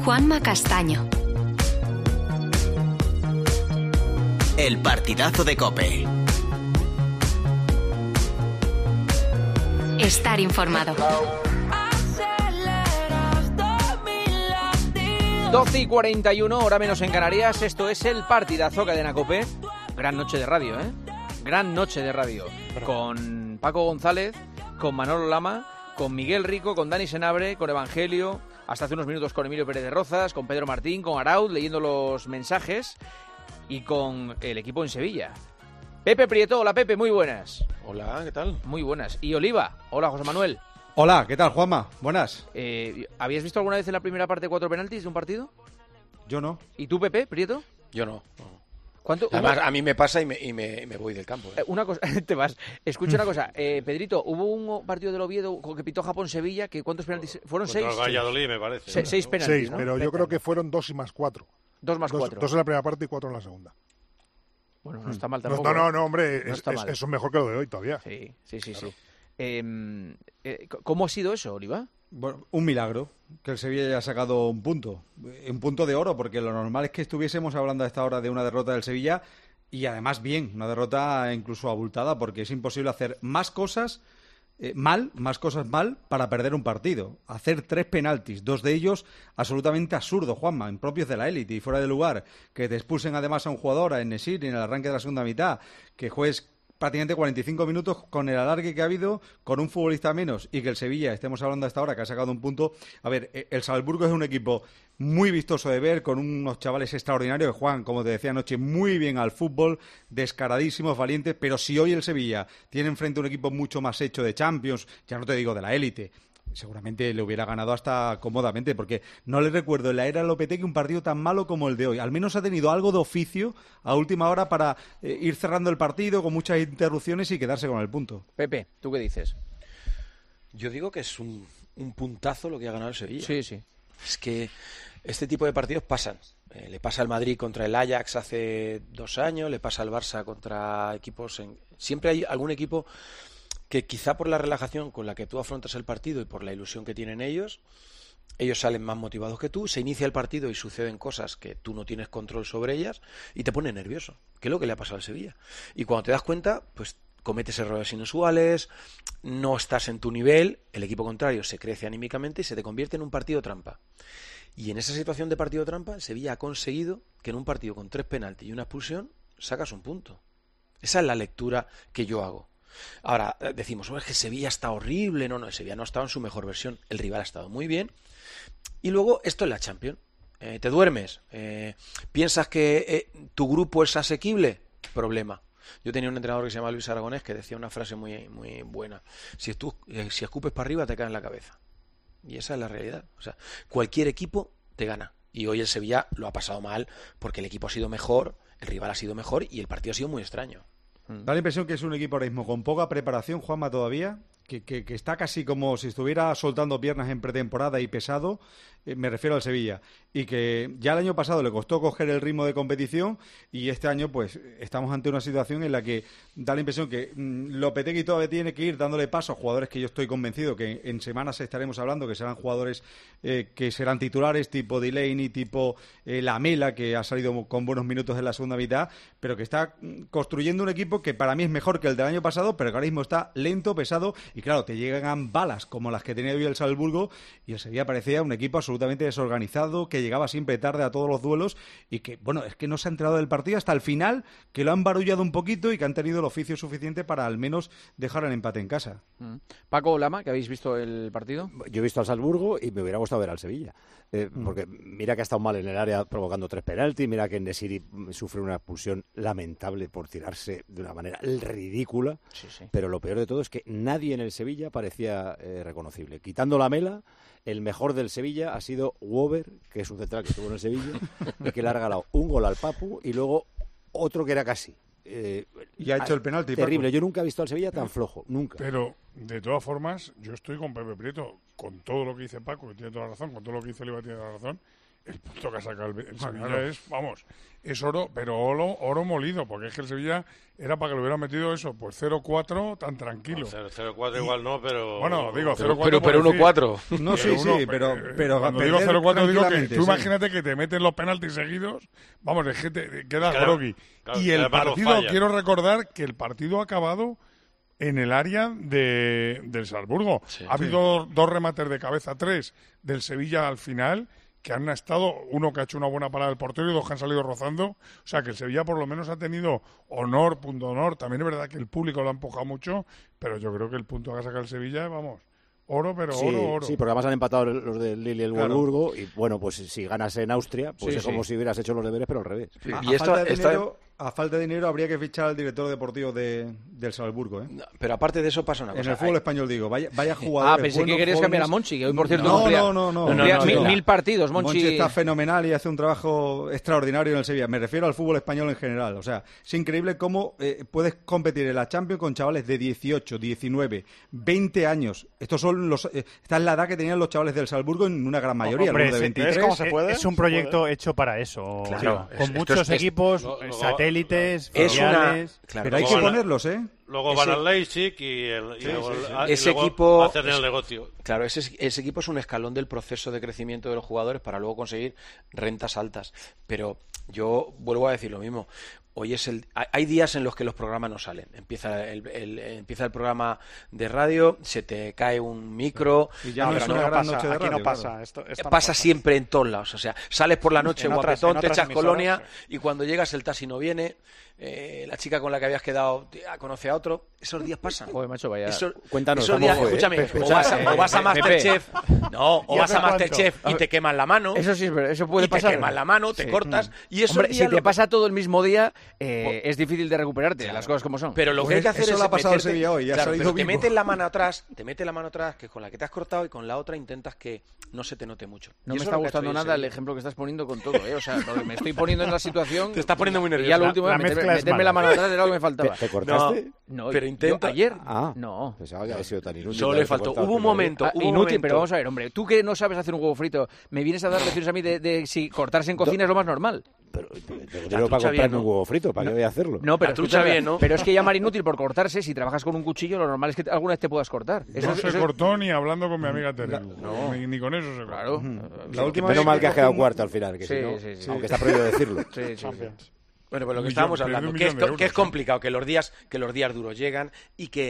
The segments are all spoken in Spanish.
Juanma Castaño. El partidazo de COPE. Estar informado. 12:41, hora menos en Canarias. Esto es el partidazo, Cadena COPE. Gran noche de radio, ¿eh? Gran noche de radio. Con Paco González, con Manolo Lama, con Miguel Rico, con Dani Senabre, con Evangelio, hasta hace unos minutos con Emilio Pérez de Rozas, con Pedro Martín, con Arauz, leyendo los mensajes, y con el equipo en Sevilla. Pepe Prieto, hola Pepe, muy buenas. Hola, ¿qué tal? Muy buenas. Y Oliva, hola José Manuel. Hola, ¿qué tal, Juanma? Buenas. ¿Habías visto alguna vez en la primera parte 4 penaltis de un partido? Yo no. ¿Y tú, Pepe Prieto? Yo no. ¿Cuánto? Además, a mí me pasa y me voy del campo. Una cosa, te vas. Escucha una cosa, Pedrito, hubo un partido del Oviedo que pitó Japón-Sevilla, que ¿cuántos penaltis? ¿Fueron 6? Contra el Valladolid, me parece. 6 penaltis, 6, ¿no? pero yo creo que fueron 2 y más 4. 2 más 4. 2 en la primera parte y 4 en la segunda. Bueno, no está mal tampoco. No, hombre, no está mal. Eso es mejor que lo de hoy todavía. Sí. ¿Cómo ha sido eso, Oliva? Bueno, un milagro que el Sevilla haya sacado un punto de oro, porque lo normal es que estuviésemos hablando a esta hora de una derrota del Sevilla, y además bien, una derrota incluso abultada, porque es imposible hacer más cosas mal para perder un partido. Hacer 3 penaltis, 2 de ellos absolutamente absurdos, Juanma, impropios de la élite y fuera de lugar, que te expulsen además a un jugador, a En-Nesyri, en el arranque de la segunda mitad, que juegues prácticamente 45 minutos con el alargue que ha habido, con un futbolista menos, y que el Sevilla, estemos hablando hasta ahora, que ha sacado un punto. A ver, el Salzburgo es un equipo muy vistoso de ver, con unos chavales extraordinarios que juegan, como te decía anoche, muy bien al fútbol, descaradísimos, valientes, pero si hoy el Sevilla tiene enfrente un equipo mucho más hecho de Champions, ya no te digo de la élite, seguramente le hubiera ganado hasta cómodamente, porque no le recuerdo en la era Lopetegui un partido tan malo como el de hoy. Al menos ha tenido algo de oficio a última hora para ir cerrando el partido con muchas interrupciones y quedarse con el punto. Pepe, ¿tú qué dices? Yo digo que es un puntazo lo que ha ganado el Sevilla. Sí. Es que este tipo de partidos pasan. Le pasa al Madrid contra el Ajax hace 2 años, le pasa al Barça contra equipos... Siempre hay algún equipo que quizá por la relajación con la que tú afrontas el partido y por la ilusión que tienen ellos salen más motivados que tú, se inicia el partido y suceden cosas que tú no tienes control sobre ellas y te pone nervioso, que es lo que le ha pasado al Sevilla. Y cuando te das cuenta, pues cometes errores inusuales, no estás en tu nivel, el equipo contrario se crece anímicamente y se te convierte en un partido trampa. Y en esa situación de partido trampa, el Sevilla ha conseguido que en un partido con 3 penaltis y una expulsión sacas un punto. Esa es la lectura que yo hago. Ahora decimos, es que Sevilla está horrible. No, el Sevilla no ha estado en su mejor versión. El rival ha estado muy bien. Y luego, esto es la Champions. Te duermes. ¿Piensas que tu grupo es asequible? Problema. Yo tenía un entrenador que se llama Luis Aragonés que decía una frase muy, muy buena. Si escupes para arriba, te cae en la cabeza. Y esa es la realidad. O sea, cualquier equipo te gana. Y hoy el Sevilla lo ha pasado mal porque el equipo ha sido mejor, el rival ha sido mejor y el partido ha sido muy extraño. Da la impresión que es un equipo ahora mismo con poca preparación, Juanma, todavía, que está casi como si estuviera soltando piernas en pretemporada y pesado, me refiero al Sevilla, y que ya el año pasado le costó coger el ritmo de competición y este año pues estamos ante una situación en la que da la impresión que Lopetegui todavía tiene que ir dándole paso a jugadores que yo estoy convencido que en semanas estaremos hablando, que serán jugadores que serán titulares, tipo Delaney, tipo Lamela, que ha salido con buenos minutos en la segunda mitad, pero que está construyendo un equipo que para mí es mejor que el del año pasado, pero que ahora mismo está lento, pesado, y claro, te llegan balas como las que tenía hoy el Salzburgo, y el Sevilla parecía un equipo absolutamente desorganizado, que llegaba siempre tarde a todos los duelos, y que, bueno, es que no se ha enterado del partido hasta el final, que lo han barullado un poquito y que han tenido el oficio suficiente para al menos dejar el empate en casa. Paco Lama, ¿que habéis visto el partido? Yo he visto al Salzburgo y me hubiera gustado ver al Sevilla, porque mira que ha estado mal en el área provocando 3 penaltis, mira que En-Nesyri sufre una expulsión lamentable por tirarse de una manera ridícula, sí. Pero lo peor de todo es que nadie en el Sevilla parecía reconocible. Quitando Lamela, el mejor del Sevilla ha sido Wober, que es un central que estuvo en el Sevilla, y que le ha regalado un gol al Papu y luego otro que era casi. Y ha hecho el penalti. Terrible, Paco. Yo nunca he visto al Sevilla tan flojo, nunca. Pero, de todas formas, yo estoy con Pepe Prieto, con todo lo que dice Paco, que tiene toda la razón, con todo lo que dice Oliva, tiene toda la razón. el punto que ha sacado el Sevilla es, vamos, es oro, pero oro molido, porque es que el Sevilla era para que lo hubiera metido eso, pues 0-4 tan tranquilo. 0-4 igual no, pero... Bueno, digo 0-4 pero 1-4. No, sí, pero cuando digo 0-4 digo que tú imagínate que te meten los penaltis seguidos, vamos, es que te quedas groggy. Claro, y el partido, quiero recordar que el partido ha acabado en el área del Salzburgo. Sí, ha habido dos remates de cabeza, 3 del Sevilla al final, que han estado, uno que ha hecho una buena parada del portero y 2 que han salido rozando. O sea, que el Sevilla por lo menos ha tenido punto honor. También es verdad que el público lo ha empujado mucho, pero yo creo que el punto que ha sacado el Sevilla, vamos, oro, pero oro. Sí, porque además han empatado los del Lille y el Wolfsburgo, y bueno, pues si ganas en Austria, pues es como si hubieras hecho los deberes, pero al revés. Sí. A falta de dinero habría que fichar al director deportivo del Salzburgo, ¿eh? No, pero aparte de eso pasa una cosa. En el fútbol español, digo, vaya jugadores. Pensé que querías cambiar a Monchi, que hoy, por cierto, no. 1000 partidos, Monchi está fenomenal y hace un trabajo extraordinario en el Sevilla. Me refiero al fútbol español en general. O sea, es increíble cómo puedes competir en la Champions con chavales de 18, 19, 20 años. Esta es la edad que tenían los chavales del Salzburgo en una gran mayoría. Hombre, de 23. ¿cómo se puede? Es un proyecto hecho para eso. Claro, con muchos equipos, satélites, filiales. Pero hay que ponerlos, ¿eh? Luego van al Leipzig y ese luego equipo hacen el negocio. Claro, ese equipo es un escalón del proceso de crecimiento de los jugadores para luego conseguir rentas altas. Pero yo vuelvo a decir lo mismo. Hoy hay días en los que los programas no salen. Empieza el programa de radio, se te cae un micro. Y ya no es una gran noche de radio. Aquí no pasa. Claro. Esto pasa siempre en todos lados. O sea, sales por la noche guapetón, te echas colonia y cuando llegas el taxi no viene. La chica con la que habías quedado conoce a otro. Esos días pasan. Joder, macho, vaya. Cuéntanos esos cómo días, fue, escúchame, o vas a Masterchef. No, o vas a Masterchef y te queman la mano. Eso sí es verdad, eso puede pasar. Te queman la mano, te cortas. Y esos Hombre, días si te pasa todo el mismo día, es difícil de recuperarte, las cosas como son. Pero lo que hay que hacer eso es ha pasado el Sevilla hoy, pero te metes la mano atrás, que es con la que te has cortado, y con la otra intentas que no se te note mucho. No me está gustando nada el ejemplo que estás poniendo con todo, O sea, me estoy poniendo en la situación. Te estás poniendo muy nervioso. Y ya lo último es meterme la mano atrás era lo que me faltaba. ¿Te cortaste? No, pero intenta. ¿Ayer? Ah, no. Pensaba que había sido tan inútil. Solo le faltó. Hubo un momento. Inútil, pero vamos a ver, hombre. Tú que no sabes hacer un huevo frito, me vienes a dar lecciones a mí de si cortarse en cocina es lo más normal. Pero para comprarme un huevo frito, ¿para qué voy a hacerlo? No, pero trucha bien, ¿no? Pero es que llamar inútil por cortarse, si trabajas con un cuchillo, lo normal es que alguna vez te puedas cortar. No se cortó ni hablando con mi amiga Teresa. Ni con eso se cortó. Claro. La última Menos mal que has quedado cuarto al final, que sí, si no, aunque está prohibido decirlo. Bueno, pues lo que estábamos hablando, que es complicado, que los días duros llegan y que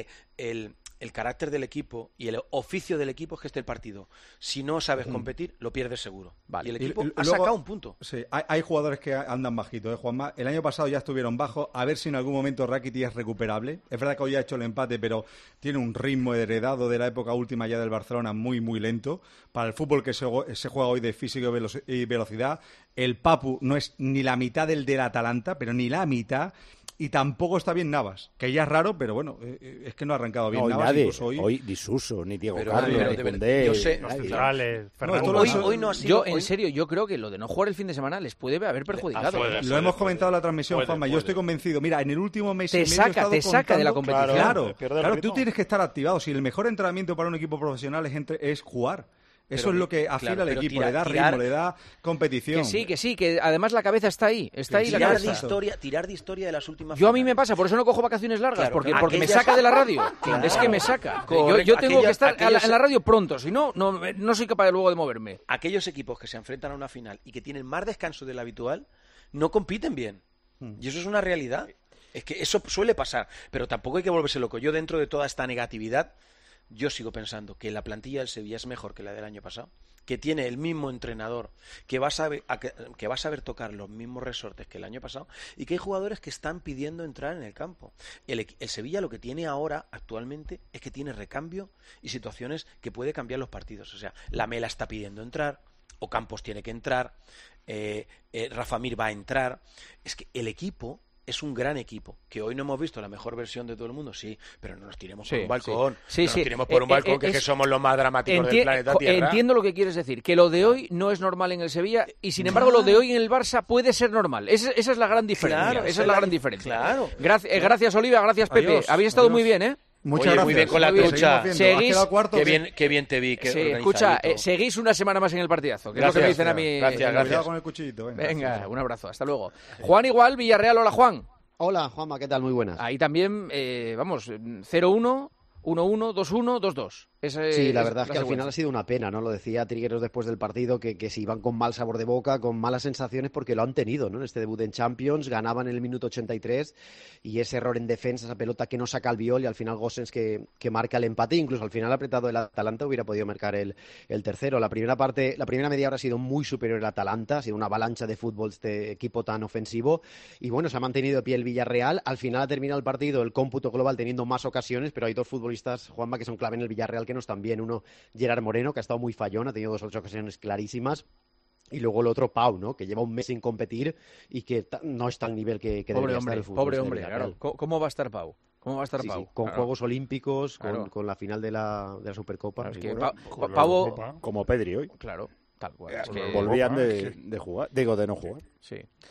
el carácter del equipo y el oficio del equipo es que esté el partido. Si no sabes competir, lo pierdes seguro. Vale. Y el equipo ha sacado un punto. Sí, hay jugadores que andan bajitos, Juanma. El año pasado ya estuvieron bajos. A ver si en algún momento Rakitic es recuperable. Es verdad que hoy ha hecho el empate, pero tiene un ritmo heredado de la época última ya del Barcelona muy, muy lento. Para el fútbol que se juega hoy de físico y velocidad, el Papu no es ni la mitad del Atalanta, pero ni la mitad. Y tampoco está bien Navas, que ya es raro, pero bueno, es que no ha arrancado bien Navas. Nadie. Hoy ni Suso, ni Diego Carlos, ni Koundé. Yo sé, los centrales, hoy no ha sido. En serio, yo creo que lo de no jugar el fin de semana les puede haber perjudicado. Lo hemos comentado en la transmisión, Juanma. Yo estoy convencido. Mira, en el último mes y medio te saca de la competición. Claro, tú tienes que estar activado. Si el mejor entrenamiento para un equipo profesional es jugar. Eso es lo que afila al equipo, le da ritmo, le da competición. Que sí, que además la cabeza está ahí. Está ahí la cabeza. Tirar de historia de las últimas Yo a mí me pasa, por eso no cojo vacaciones largas, porque me saca de la radio. Es que me saca. Yo tengo que estar en la radio pronto, si no soy capaz luego de moverme. Aquellos equipos que se enfrentan a una final y que tienen más descanso del habitual, no compiten bien. Y eso es una realidad. Es que eso suele pasar, pero tampoco hay que volverse loco. Yo dentro de toda esta negatividad, yo sigo pensando que la plantilla del Sevilla es mejor que la del año pasado, que tiene el mismo entrenador, que va a saber tocar los mismos resortes que el año pasado y que hay jugadores que están pidiendo entrar en el campo. El Sevilla lo que tiene ahora, actualmente, es que tiene recambio y situaciones que puede cambiar los partidos. O sea, Lamela está pidiendo entrar, Ocampos tiene que entrar, Rafa Mir va a entrar. Es que el equipo es un gran equipo, que hoy no hemos visto la mejor versión de todo el mundo, sí, pero no nos tiremos por un balcón, nos tiremos por un balcón, que somos los más dramáticos del planeta Tierra. Entiendo lo que quieres decir, que lo de hoy no es normal en el Sevilla, y sin embargo lo de hoy en el Barça puede ser normal. Esa es la gran diferencia. Claro, esa es la gran diferencia. Claro. Gracias, Olivia, gracias, Pepe. Adiós, Habéis estado muy bien, ¿eh? Muchas Oye, gracias. muy bien con la Muy bien. trucha. Seguimos. ¿Has quedado cuarto? Qué bien te vi. Qué Sí, organizadito. escucha, seguís una semana más en el partidazo, que es lo que me dicen a mí. Cuidado con el cuchillito. Venga, un abrazo, hasta luego. Juan igual, Villarreal, hola Juan. Hola, Juanma, ¿qué tal? Muy buenas. Ahí también, 0-1, 1-1, 2-1, 2-2. Sí, la verdad es que al final ha sido una pena, ¿no? Lo decía Trigueros después del partido, que se iban con mal sabor de boca, con malas sensaciones, porque lo han tenido, ¿no? En este debut en Champions, ganaban en el minuto 83, y ese error en defensa, esa pelota que no saca Albiol, y al final Gosens que marca el empate, incluso al final apretado el Atalanta hubiera podido marcar el tercero. La primera media hora ha sido muy superior el Atalanta, ha sido una avalancha de fútbol este equipo tan ofensivo, y bueno, se ha mantenido de pie el Villarreal. Al final ha terminado el partido, el cómputo global teniendo más ocasiones, pero hay dos futbolistas, Juanma, que son clave en el Villarreal, que no están bien. Uno, Gerard Moreno, que ha estado muy fallón, ha tenido 2 ocasiones clarísimas. Y luego el otro, Pau, ¿no? Que lleva un mes sin competir y que no está al nivel que debería estar el fútbol. Pobre hombre, claro. ¿Cómo va a estar Pau? Sí, con claro. Juegos Olímpicos, Claro. con la final de la Supercopa. Claro, es que Bueno, Pau, como Pedri hoy. claro, tal cual. Es que... Volvían de jugar, de no jugar. Sí.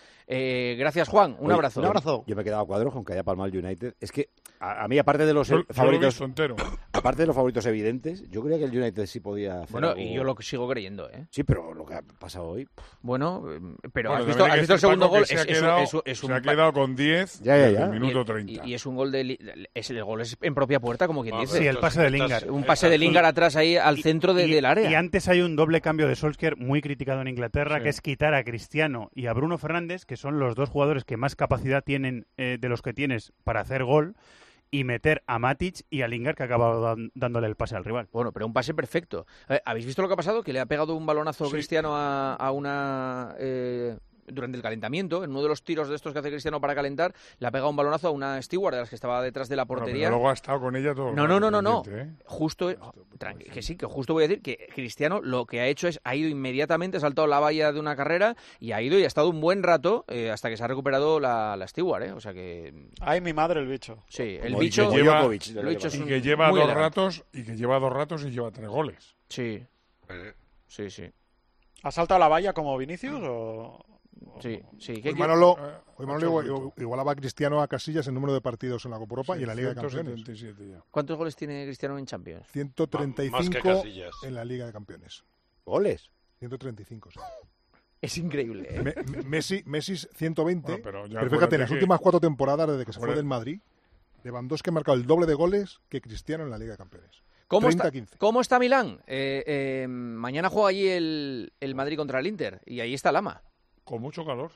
Gracias, Juan. Un abrazo. Un abrazo. Yo me he quedado a cuadros con que haya palmado el United. Es que a mí, aparte de los Yo lo he favoritos, visto entero. aparte de los favoritos evidentes, yo creía que el United sí podía hacer Bueno, algo. y yo lo sigo creyendo, ¿eh? Sí, pero lo que ha pasado hoy... Bueno, pero Bueno, ¿has visto también hay que el segundo decir, Paco, gol? que se ha quedado con 10 Ya. desde el minuto 30. Y es un gol el gol es en propia puerta, como quien dice. Sí, el pase de Lingard. Un pase de Lingard atrás ahí al centro del área. Y antes hay un doble cambio de Solskjaer muy criticado en Inglaterra, Sí. que es quitar a Cristiano y a Bruno Fernández, que son los dos jugadores que más capacidad tienen de los que tienes para hacer gol, y meter a Matic y a Lingard, que ha acabado dándole el pase al rival. Bueno, pero un pase perfecto. ¿Habéis visto lo que ha pasado? Que le ha pegado un balonazo Sí. Cristiano a una... durante el calentamiento, en uno de los tiros de estos que hace Cristiano para calentar, le ha pegado un balonazo a una steward de las que estaba detrás de la Bueno, portería. pero luego ha estado con ella todo el No. rato pendiente, ¿eh? Justo, que sí, que justo voy a decir que Cristiano lo que ha hecho es, ha ido inmediatamente, ha saltado la valla de una carrera y ha ido y ha estado un buen rato hasta que se ha recuperado la steward, ¿eh? O sea que... Ay, mi madre, el bicho. Sí, el Como bicho... dice Djokovic, lo he dicho, es Y un- que lleva muy dos elegante. ratos y lleva 3 goles. Sí, sí. ¿Ha saltado la valla como Vinicius o...? Sí. Hoy Manolo igualaba a Cristiano a Casillas en número de partidos en la Copa Europa y en la Liga de Campeones. 177 ya. ¿Cuántos goles tiene Cristiano en Champions? Más que 135 Casillas. en la Liga de Campeones. ¿Goles? 135, sí. Es increíble, ¿eh? Messi 120. Bueno, pero ya pero fíjate, en acuérdate las que- últimas 4 temporadas desde que se fue Acuérdate- del Madrid, Lewandowski ha marcado el doble de goles que Cristiano en la Liga de Campeones. ¿Cómo 30-15. ¿Cómo está Milán? Mañana juega allí el Madrid contra el Inter y ahí está Lama. Con mucho calor.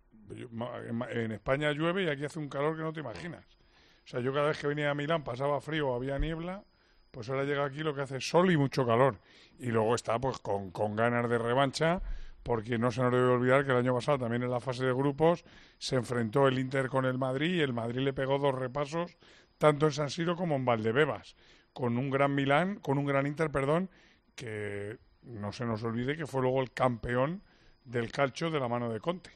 En España llueve y aquí hace un calor que no te imaginas. O sea, yo cada vez que venía a Milán pasaba frío o había niebla, pues ahora llega aquí lo que hace sol y mucho calor. Y luego está pues con ganas de revancha, porque no se nos debe olvidar que el año pasado también en la fase de grupos se enfrentó el Inter con el Madrid y el Madrid le pegó 2 repasos tanto en San Siro como en Valdebebas, con un gran Inter, que no se nos olvide que fue luego el campeón del calcio de la mano de Conte.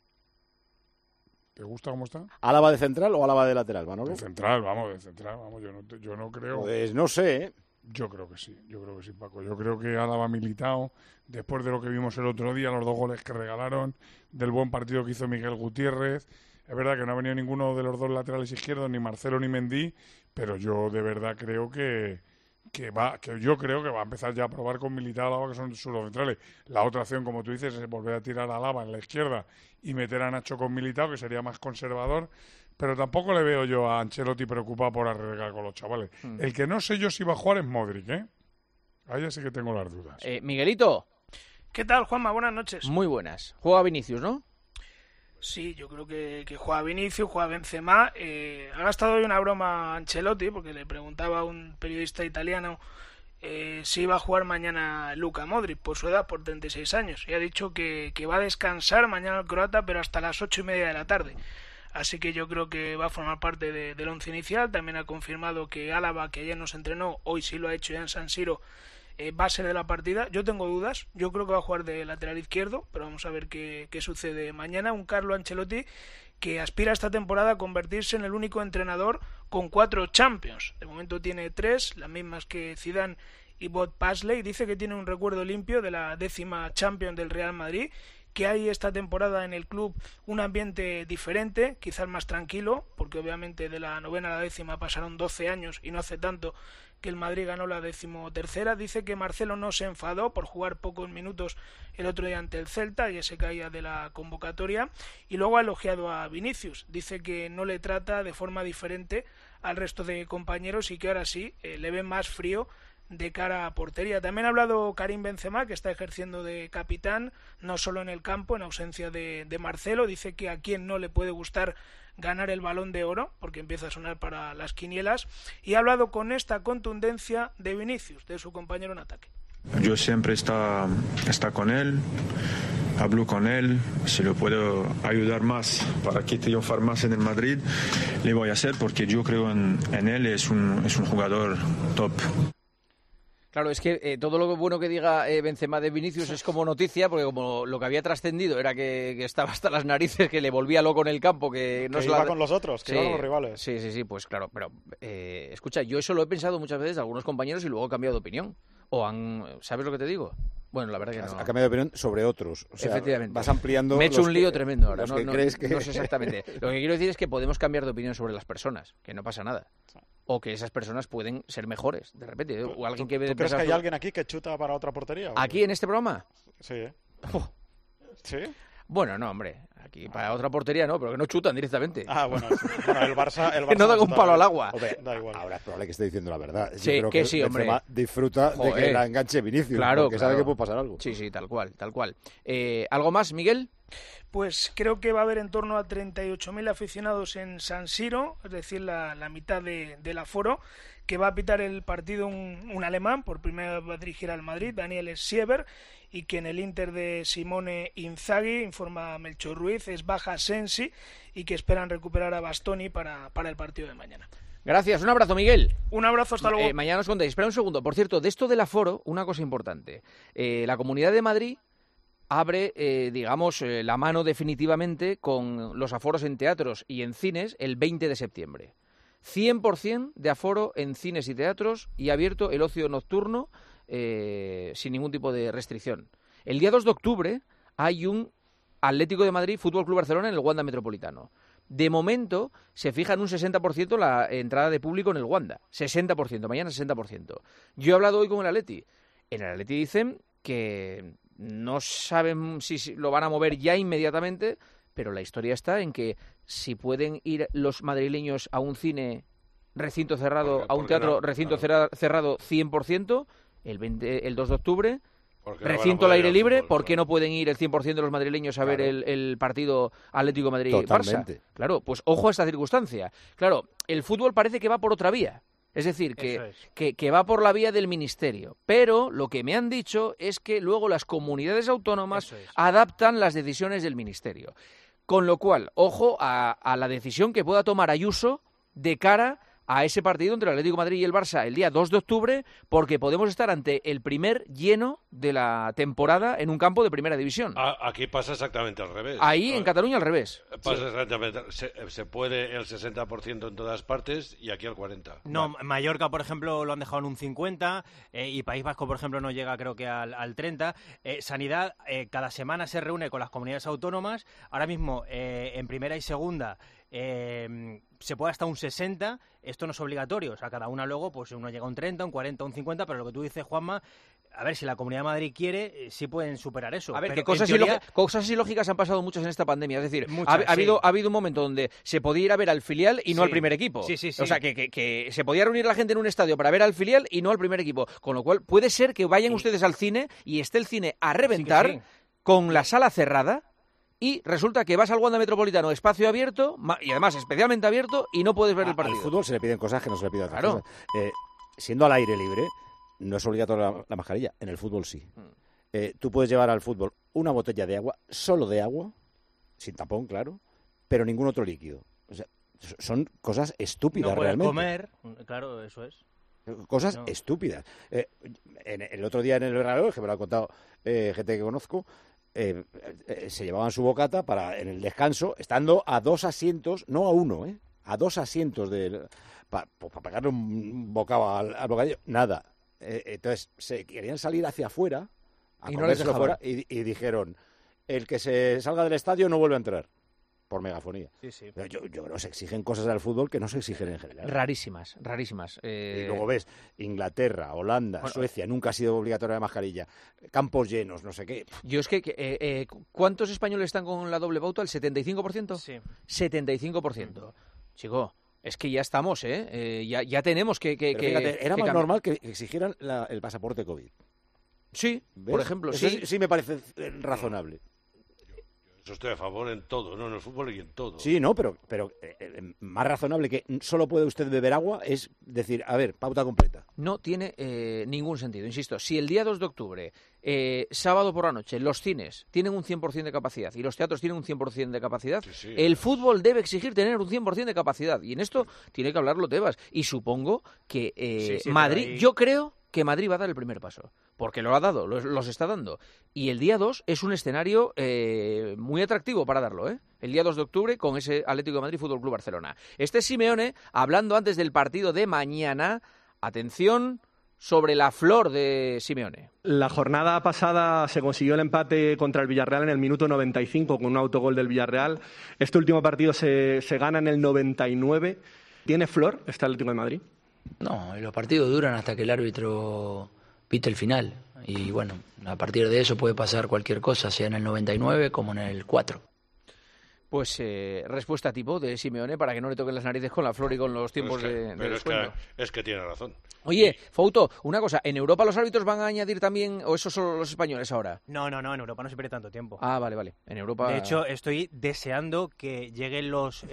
¿Te gusta cómo está? ¿Álava de central o Álava de lateral, Manolo? De central, vamos. Yo no creo. Pues no sé, ¿eh? Yo creo que sí, Paco. Yo creo que Álava Militao, después de lo que vimos el otro día, los 2 goles que regalaron, del buen partido que hizo Miguel Gutiérrez. Es verdad que no ha venido ninguno de los 2 laterales izquierdos, ni Marcelo ni Mendy, pero yo de verdad creo que va a empezar ya a probar con Militao, Álava, que son sus 2 centrales. La otra opción, como tú dices, es volver a tirar a Álava en la izquierda y meter a Nacho con Militao, que sería más conservador. Pero tampoco le veo yo a Ancelotti preocupado por arriesgar con los chavales. El que no sé yo si va a jugar es Modric, ¿eh? Ahí ya sí que tengo las dudas. Miguelito. ¿Qué tal, Juanma? Buenas noches. Muy buenas. Juega Vinicius, ¿no? Sí, yo creo que juega Vinicius, juega Benzema. Ha gastado hoy una broma a Ancelotti porque le preguntaba a un periodista italiano si iba a jugar mañana Luka Modric por su edad, por 36 años. Y ha dicho que va a descansar mañana el croata, pero hasta las 8:30 de la tarde. Así que yo creo que va a formar parte del once inicial. También ha confirmado que Álava, que ayer nos entrenó, hoy sí lo ha hecho ya en San Siro, va a ser de la partida. Yo tengo dudas, yo creo que va a jugar de lateral izquierdo, pero vamos a ver qué sucede mañana. Un Carlo Ancelotti que aspira esta temporada a convertirse en el único entrenador con 4 Champions. De momento tiene 3, las mismas que Zidane y Bob Paisley. Dice que tiene un recuerdo limpio de la 10ª Champions del Real Madrid, que hay esta temporada en el club un ambiente diferente, quizás más tranquilo, porque obviamente de la 9ª a la 10ª pasaron 12 años y no hace tanto que el Madrid ganó la 13ª. Dice que Marcelo no se enfadó por jugar pocos minutos el otro día ante el Celta, y se caía de la convocatoria, y luego ha elogiado a Vinicius. Dice que no le trata de forma diferente al resto de compañeros y que ahora sí le ve más frío de cara a portería. También ha hablado Karim Benzema, que está ejerciendo de capitán, no solo en el campo, en ausencia de Marcelo. Dice que a quien no le puede gustar ganar el Balón de Oro, porque empieza a sonar para las quinielas, y ha hablado con esta contundencia de Vinicius, de su compañero en ataque. Yo siempre está con él, hablo con él, si lo puedo ayudar más para que triunfar más en el Madrid, le voy a hacer, porque yo creo en él, es un jugador top. Claro, es que todo lo bueno que diga Benzema de Vinicius es como noticia, porque como lo que había trascendido era que estaba hasta las narices, que le volvía loco en el campo, que no se iba con los otros, que iba con los rivales. Sí, pues claro, pero escucha, yo eso lo he pensado muchas veces de algunos compañeros y luego he cambiado de opinión. ¿Sabes lo que te digo? Bueno, la verdad que no. Ha cambiado de opinión sobre otros. O sea, efectivamente. Vas ampliando. Me he hecho un lío tremendo ahora. No sé exactamente. Lo que quiero decir es que podemos cambiar de opinión sobre las personas, que no pasa nada. O que esas personas pueden ser mejores, de repente. O alguien que ¿Tú crees que hay alguien aquí que chuta para otra portería? ¿Aquí en este programa? Sí. ¿Sí? Bueno, no, hombre. Aquí para otra portería no, pero que no chutan directamente. Bueno, el Barça que no dan un palo al agua. Hombre, da igual. Ahora es probable que esté diciendo la verdad. Sí, creo que sí, hombre. Disfruta de que la enganche Vinicius, porque sabe que puede pasar algo. Sí, tal cual. ¿Algo más, Miguel? Pues creo que va a haber en torno a 38.000 aficionados en San Siro, es decir, la mitad del aforo, que va a pitar el partido un alemán, por primera vez va a dirigir al Madrid, Daniel Sieber, y que en el Inter de Simone Inzaghi, informa Melchor Ruiz, es baja Sensi, y que esperan recuperar a Bastoni para el partido de mañana. Gracias, un abrazo, Miguel. Un abrazo, hasta luego. Mañana os contéis. Espera un segundo. Por cierto, de esto del aforo, una cosa importante. La Comunidad de Madrid abre, la mano definitivamente con los aforos en teatros y en cines el 20 de septiembre. 100% de aforo en cines y teatros, y abierto el ocio nocturno sin ningún tipo de restricción. El día 2 de octubre hay un Atlético de Madrid Fútbol Club Barcelona en el Wanda Metropolitano. De momento se fija en un 60% la entrada de público en el Wanda. 60%, mañana 60%. Yo he hablado hoy con el Atleti. En el Atleti dicen que no saben si lo van a mover ya inmediatamente, pero la historia está en que si pueden ir los madrileños a un cine recinto cerrado, a un teatro recinto cerrado 100%, el 2 de octubre, recinto al aire libre, ¿por qué no pueden ir el 100% de los madrileños a ver el partido Atlético Madrid-Barça? Claro, pues ojo a esta circunstancia. Claro, el fútbol parece que va por otra vía. Es decir, que va por la vía del ministerio. Pero lo que me han dicho es que luego las comunidades autónomas adaptan las decisiones del ministerio. Con lo cual, ojo a la decisión que pueda tomar Ayuso de cara a ese partido entre el Atlético de Madrid y el Barça el día 2 de octubre, porque podemos estar ante el primer lleno de la temporada en un campo de primera división. Aquí pasa exactamente al revés. Ahí, en Cataluña, al revés. Pasa exactamente. Se puede el 60% en todas partes y aquí al 40%. No, Mallorca, por ejemplo, lo han dejado en un 50%, y País Vasco, por ejemplo, no llega, creo que al 30%. Sanidad, cada semana se reúne con las comunidades autónomas. Ahora mismo, en primera y segunda, se puede hasta un 60%. Esto no es obligatorio, o sea, cada una luego, pues uno llega a un 30, un 40, un 50, pero lo que tú dices, Juanma, a ver, si la Comunidad de Madrid quiere, sí pueden superar eso. A ver, pero que cosas ilógicas han pasado muchas en esta pandemia, es decir, ha habido un momento donde se podía ir a ver al filial y no al primer equipo. Sí. O sea, que se podía reunir la gente en un estadio para ver al filial y no al primer equipo, con lo cual puede ser que vayan ustedes al cine y esté el cine a reventar con la sala cerrada. Y resulta que vas al Wanda Metropolitano, espacio abierto, y además especialmente abierto, y no puedes ver el partido. Al fútbol se le piden cosas que no se le piden a otras cosas. Siendo al aire libre, no es obligatoria la mascarilla. En el fútbol sí. Tú puedes llevar al fútbol una botella de agua, solo de agua, sin tapón, claro, pero ningún otro líquido. O sea, son cosas estúpidas realmente. No puedes comer, claro, eso es. Cosas estúpidas. El otro día en el reloj, que me lo ha contado gente que conozco, se llevaban su bocata en el descanso, estando a 2 asientos, no a uno, a 2 asientos para pegarle un bocado al bocadillo. Nada. Entonces se querían salir hacia afuera, a y no les dejaban. Y dijeron, el que se salga del estadio no vuelve a entrar. Por megafonía. Sí. Pero yo creo que se exigen cosas al fútbol que no se exigen en general. Rarísimas. Y luego ves, Inglaterra, Holanda, Suecia, nunca ha sido obligatoria la mascarilla. Campos llenos, no sé qué. Yo es que, ¿cuántos españoles están con la doble pauta? ¿El 75%? Sí. 75%. Chico, es que ya estamos, ya tenemos que fíjate, era que más cambiar. normal que exigieran el pasaporte COVID. Sí, ¿Ves? por ejemplo, Eso sí. sí me parece razonable. Yo estoy a favor en todo, ¿no? En el fútbol y en todo. Sí, no, pero más razonable que solo puede usted beber agua es decir, a ver, pauta completa. No tiene ningún sentido, insisto. Si el día 2 de octubre, sábado por la noche, los cines tienen un 100% de capacidad y los teatros tienen un 100% de capacidad, el fútbol debe exigir tener un 100% de capacidad. Y en esto tiene que hablarlo Tebas. Y supongo que Madrid, ahí... yo creo que Madrid va a dar el primer paso, porque lo ha dado, los está dando. Y el día 2 es un escenario muy atractivo para darlo, ¿eh? El día 2 de octubre con ese Atlético de Madrid Fútbol Club Barcelona. Este es Simeone hablando antes del partido de mañana. Atención sobre la flor de Simeone. La jornada pasada se consiguió el empate contra el Villarreal en el minuto 95 con un autogol del Villarreal. Este último partido se gana en el 99. ¿Tiene flor este Atlético de Madrid? No, los partidos duran hasta que el árbitro pite el final. Y bueno, a partir de eso puede pasar cualquier cosa, sea en el 99 como en el 4. Pues respuesta tipo de Simeone para que no le toquen las narices con la flor y con los tiempos de descuento. Es que tiene razón. Oye, Fouto, una cosa, ¿en Europa los árbitros van a añadir también, o eso solo los españoles ahora? No, en Europa no se pierde tanto tiempo. Ah, vale, en Europa... De hecho, estoy deseando que lleguen los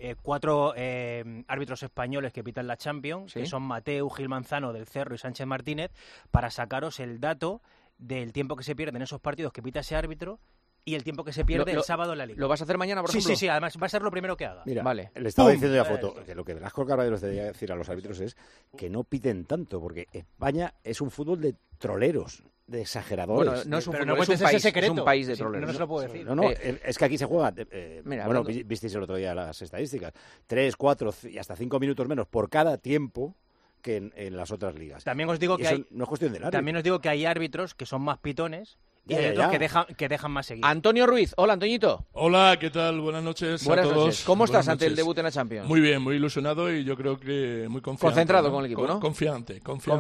4 árbitros españoles que pitan la Champions, ¿sí? Que son Mateu, Gil Manzano del Cerro y Sánchez Martínez, para sacaros el dato del tiempo que se pierde en esos partidos que pita ese árbitro y el tiempo que se pierde el sábado en la Liga. ¿Lo vas a hacer mañana, por ejemplo? Sí, además va a ser lo primero que haga. Mira, vale. Le estaba diciendo ya foto que lo que Velasco Carballo debería decir a los árbitros es que no piten tanto, porque España es un fútbol de troleros, de exageradores. Bueno, no es un pero fútbol, no cuentes ese secreto. Es un país de troleros. No se lo puedo decir. No, es que aquí se juega... mira, bueno, visteis el otro día las estadísticas. 3, 4 y hasta 5 minutos menos por cada tiempo que en las otras ligas. También os digo que no es cuestión del árbitro. También os digo que hay árbitros que son más pitones y hay otros que dejan más seguir. Antonio Ruiz, hola Antoñito. Hola, ¿qué tal? Buenas noches a todos. Noches. ¿Cómo estás ante el debut en la Champions? Muy bien, muy ilusionado y yo creo que muy confiante. Concentrado con el equipo, ¿no? Confiante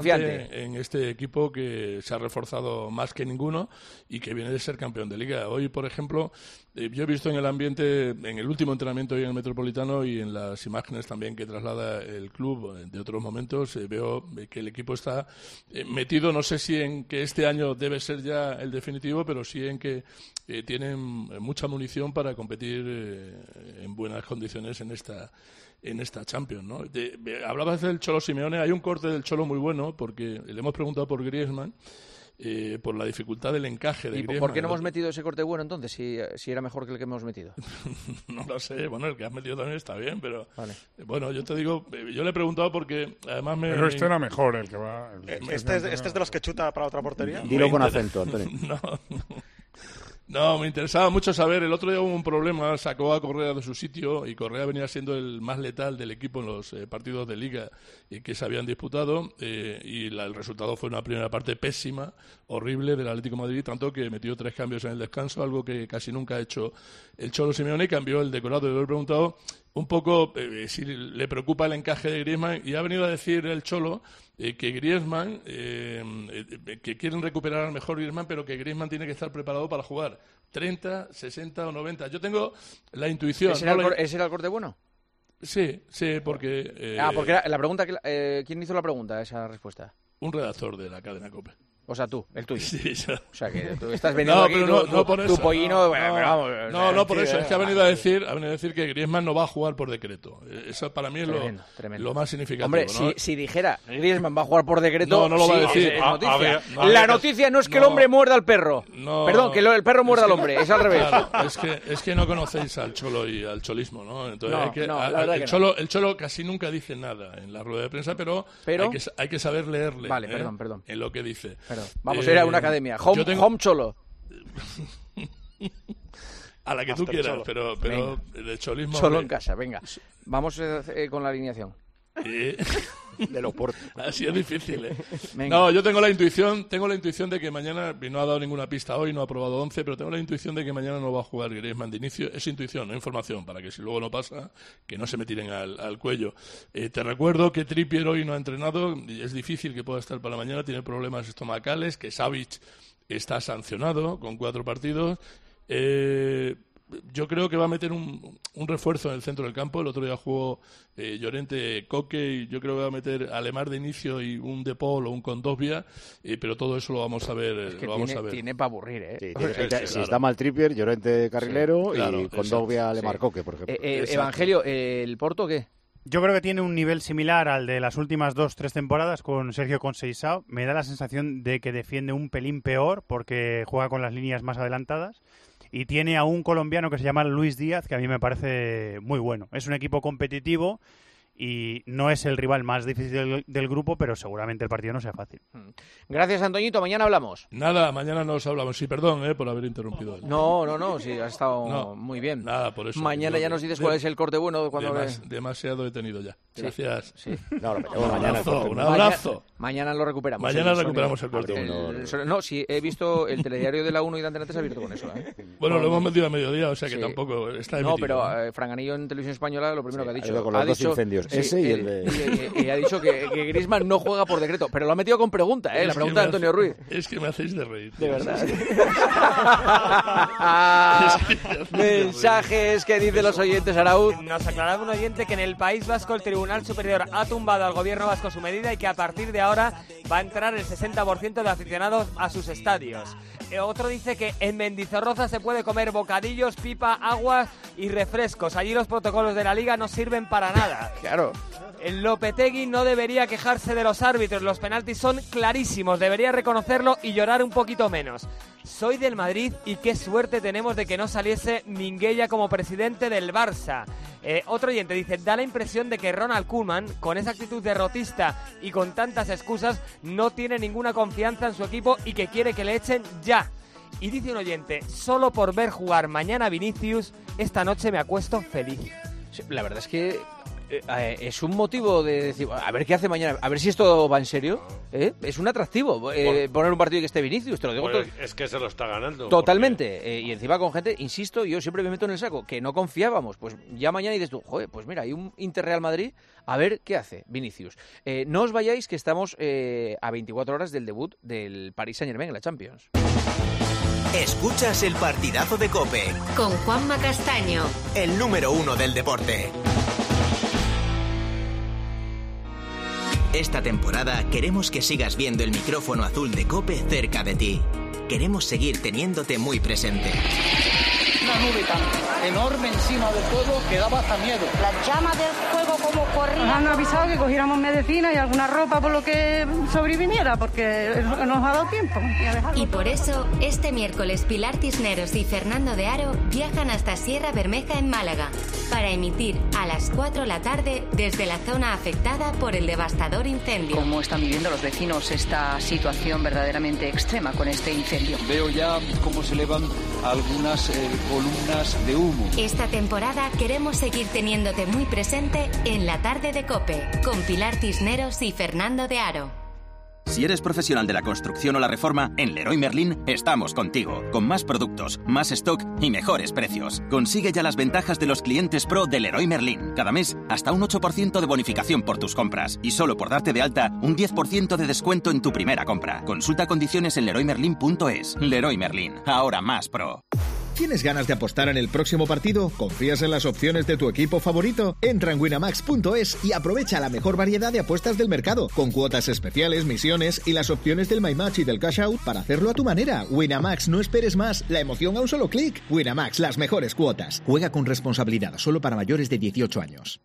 en este equipo que se ha reforzado más que ninguno y que viene de ser campeón de Liga. Hoy, por ejemplo, yo he visto en el ambiente, en el último entrenamiento hoy en el Metropolitano y en las imágenes también que traslada el club de otros momentos, veo que el equipo está metido, no sé si en que este año debe ser ya el definitivo, pero sí en que tienen mucha munición para competir en buenas condiciones en esta Champions, ¿no? Hablabas del Cholo Simeone, hay un corte del Cholo muy bueno porque le hemos preguntado por Griezmann, por la dificultad del encaje de Griezmann. ¿Y por qué no hemos metido ese corte bueno entonces, si era mejor que el que hemos metido? No lo sé, bueno, el que has metido también está bien, pero vale. Bueno, yo te digo, yo le he preguntado porque además Pero este era mejor el que va... ¿Este es de los que chuta para otra portería? Dilo con acento, Antonio. No, me interesaba mucho saber. El otro día hubo un problema, sacó a Correa de su sitio y Correa venía siendo el más letal del equipo en los partidos de Liga que se habían disputado y el resultado fue una primera parte pésima, horrible del Atlético de Madrid, tanto que metió 3 cambios en el descanso, algo que casi nunca ha hecho el Cholo Simeone, y cambió el decorado. Yo le he preguntado un poco si le preocupa el encaje de Griezmann y ha venido a decir el Cholo que Griezmann, que quieren recuperar al mejor Griezmann, pero que Griezmann tiene que estar preparado para jugar 30, 60 o 90. Yo tengo la intuición. ¿Ese era el corte bueno? Sí, porque... porque era la pregunta, ¿quién hizo la pregunta, esa respuesta? Un redactor de la cadena COPE. O sea, tú, el tuyo. Sí, yo. O sea, que tú estás vendiendo aquí tu pollino... No, por eso. Es que ha venido a decir que Griezmann no va a jugar por decreto. Eso para mí es tremendo. lo más significativo. Hombre, ¿no? si dijera Griezmann va a jugar por decreto... No lo va a decir. La noticia no es que el hombre muerda al perro. Perdón, que el perro muerda al hombre. Es al revés. Claro, es que no conocéis al Cholo y al cholismo, ¿no? Entonces el Cholo casi nunca dice nada en la rueda de prensa, pero hay que saber leerle. Vale, perdón. En lo que dice. Vamos a ir a una academia. Home Cholo. A la que tú quieras, pero el cholismo... Cholo en casa, venga. Vamos con la alineación. De Loporto. Así es difícil, ¿eh? Venga. No, yo tengo la intuición de que mañana, y no ha dado ninguna pista hoy, no ha probado 11, pero tengo la intuición de que mañana no va a jugar Griezmann de inicio. Es intuición, no información, para que si luego no pasa, que no se me tiren al cuello. Te recuerdo que Trippier hoy no ha entrenado, y es difícil que pueda estar para mañana, tiene problemas estomacales, que Savic está sancionado con 4 partidos. Yo creo que va a meter un refuerzo en el centro del campo. El otro día jugó Llorente, Coque, y yo creo que va a meter a Lemar de inicio y un De Paul o un Kondogbia, pero todo eso lo vamos a ver. Es que tiene para aburrir, ¿eh? Sí, si está mal Trippier, Llorente carrilero, y Kondogbia, Lemar, sí. Coque, por ejemplo. Evangelio, ¿el Porto qué? Yo creo que tiene un nivel similar al de las últimas 2-3 temporadas con Sergio Conceição. Me da la sensación de que defiende un pelín peor porque juega con las líneas más adelantadas. Y tiene a un colombiano que se llama Luis Díaz, que a mí me parece muy bueno. Es un equipo competitivo y no es el rival más difícil del grupo, pero seguramente el partido no sea fácil. Gracias, Antoñito. Mañana hablamos. Nada, mañana nos hablamos. Sí, perdón por haber interrumpido. No, sí, ha estado muy bien. Nada, por eso. Mañana ya nos dices cuál es el corte bueno. Demasiado he tenido ya. Gracias. Sí. No, un abrazo. Mañana lo recuperamos. Mañana recuperamos el corte. No, sí, he visto el telediario de la 1 y de Antena 3 abierto con eso. Bueno, lo hemos metido a mediodía, o sea que tampoco está emitido. No, pero Franganillo en Televisión Española lo primero que ha dicho. Con los dos incendios, ese y el de... Y ha dicho que Griezmann no juega por decreto, pero lo ha metido con pregunta, la pregunta de Antonio Ruiz. Es que me hacéis de reír. De verdad. Mensajes que dicen los oyentes, Araúz. Nos aclaraba un oyente que en el País Vasco el Tribunal Superior ha tumbado al gobierno vasco su medida y que a partir de ahora va a entrar el 60% de aficionados a sus estadios. Otro dice que en Mendizorroza se puede comer bocadillos, pipa, agua y refrescos. Allí los protocolos de la Liga no sirven para nada. Claro. El Lopetegui no debería quejarse de los árbitros. Los penaltis son clarísimos. Debería reconocerlo y llorar un poquito menos. Soy del Madrid y qué suerte tenemos de que no saliese Minguella como presidente del Barça. Otro oyente dice, da la impresión de que Ronald Koeman, con esa actitud derrotista y con tantas excusas, no tiene ninguna confianza en su equipo y que quiere que le echen ya. Y dice un oyente, solo por ver jugar mañana a Vinicius, esta noche me acuesto feliz. Sí, la verdad es que es un motivo de decir, a ver qué hace mañana, a ver si esto va en serio, es un atractivo poner un partido y que esté Vinicius, te lo digo. Es que se lo está ganando. Totalmente, y encima con gente, insisto, yo siempre me meto en el saco, que no confiábamos, pues ya mañana dices tú, joder, pues mira, hay un Inter-Real Madrid, a ver qué hace Vinicius. No os vayáis, que estamos a 24 horas del debut del Paris Saint-Germain en la Champions. Escuchas el partidazo de COPE. Con Juanma Castaño. El número 1 del deporte. Esta temporada queremos que sigas viendo el micrófono azul de COPE cerca de ti. Queremos seguir teniéndote muy presente. Una nube tan enorme encima de todo que daba hasta miedo. Las llamas del fuego como corrían. Nos han avisado que cogiéramos medicina y alguna ropa por lo que sobreviniera, porque nos ha dado tiempo. Y por eso, este miércoles Pilar Cisneros y Fernando de Aro viajan hasta Sierra Bermeja en Málaga para emitir a las 4 de la tarde desde la zona afectada por el devastador incendio. ¿Cómo están viviendo los vecinos esta situación verdaderamente extrema con este incendio? Veo ya cómo se elevan algunas columnas de humo. Esta temporada queremos seguir teniéndote muy presente en la tarde de COPE, con Pilar Cisneros y Fernando de Aro. Si eres profesional de la construcción o la reforma, en Leroy Merlin estamos contigo, con más productos, más stock y mejores precios. Consigue ya las ventajas de los clientes pro de Leroy Merlin. Cada mes, hasta un 8% de bonificación por tus compras. Y solo por darte de alta, un 10% de descuento en tu primera compra. Consulta condiciones en leroymerlin.es. Leroy Merlin, ahora más pro. ¿Tienes ganas de apostar en el próximo partido? ¿Confías en las opciones de tu equipo favorito? Entra en winamax.es y aprovecha la mejor variedad de apuestas del mercado, con cuotas especiales, misiones y las opciones del My Match y del Cash Out para hacerlo a tu manera. Winamax, no esperes más, la emoción a un solo clic. Winamax, las mejores cuotas. Juega con responsabilidad, solo para mayores de 18 años.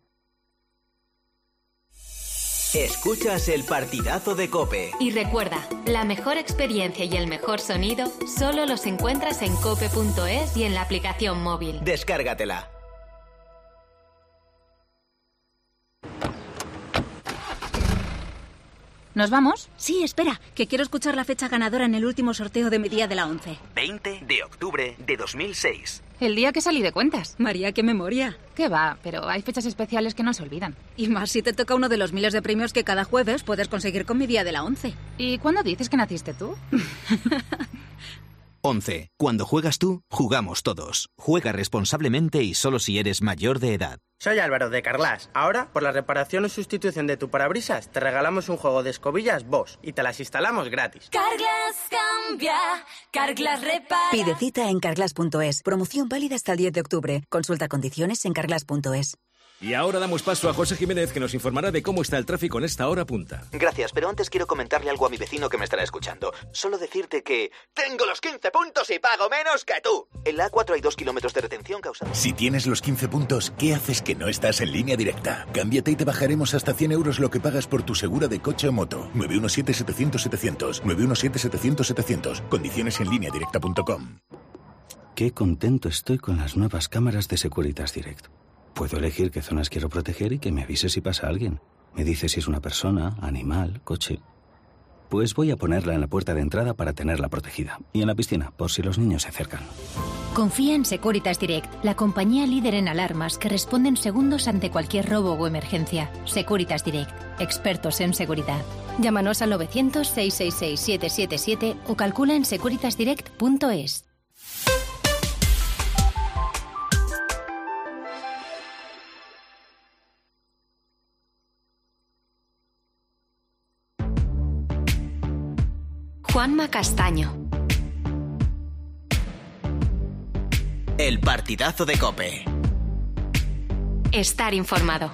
Escuchas el partidazo de COPE. Y recuerda, la mejor experiencia y el mejor sonido solo los encuentras en cope.es y en la aplicación móvil. Descárgatela. ¿Nos vamos? Sí, espera, que quiero escuchar la fecha ganadora en el último sorteo de mi día de la 11. 20 de octubre de 2006. El día que salí de cuentas. María, qué memoria. ¿Qué va? Pero hay fechas especiales que no se olvidan. Y más si te toca uno de los miles de premios que cada jueves puedes conseguir con mi día de la 11. ¿Y cuándo dices que naciste tú? 11. Cuando juegas tú, jugamos todos. Juega responsablemente y solo si eres mayor de edad. Soy Álvaro de Carglass. Ahora, por la reparación o sustitución de tu parabrisas, te regalamos un juego de escobillas Bosch y te las instalamos gratis. Carglass cambia, Carglass repara. Pide cita en carglass.es. Promoción válida hasta el 10 de octubre. Consulta condiciones en carglass.es. Y ahora damos paso a José Jiménez, que nos informará de cómo está el tráfico en esta hora punta. Gracias, pero antes quiero comentarle algo a mi vecino que me estará escuchando. Solo decirte que tengo los 15 puntos y pago menos que tú. En la A4 hay 2 kilómetros de retención causada. Si tienes los 15 puntos, ¿qué haces que no estás en Línea Directa? Cámbiate y te bajaremos hasta 100 euros lo que pagas por tu segura de coche o moto. 917-700-700. 917-700-700. Condiciones en lineadirecta.com. Qué contento estoy con las nuevas cámaras de Securitas Direct. Puedo elegir qué zonas quiero proteger y que me avise si pasa alguien. Me dice si es una persona, animal, coche. Pues voy a ponerla en la puerta de entrada para tenerla protegida. Y en la piscina, por si los niños se acercan. Confía en Securitas Direct, la compañía líder en alarmas que responde en segundos ante cualquier robo o emergencia. Securitas Direct, expertos en seguridad. Llámanos al 900-666-777 o calcula en securitasdirect.es. Juanma Castaño. El partidazo de COPE. Estar informado.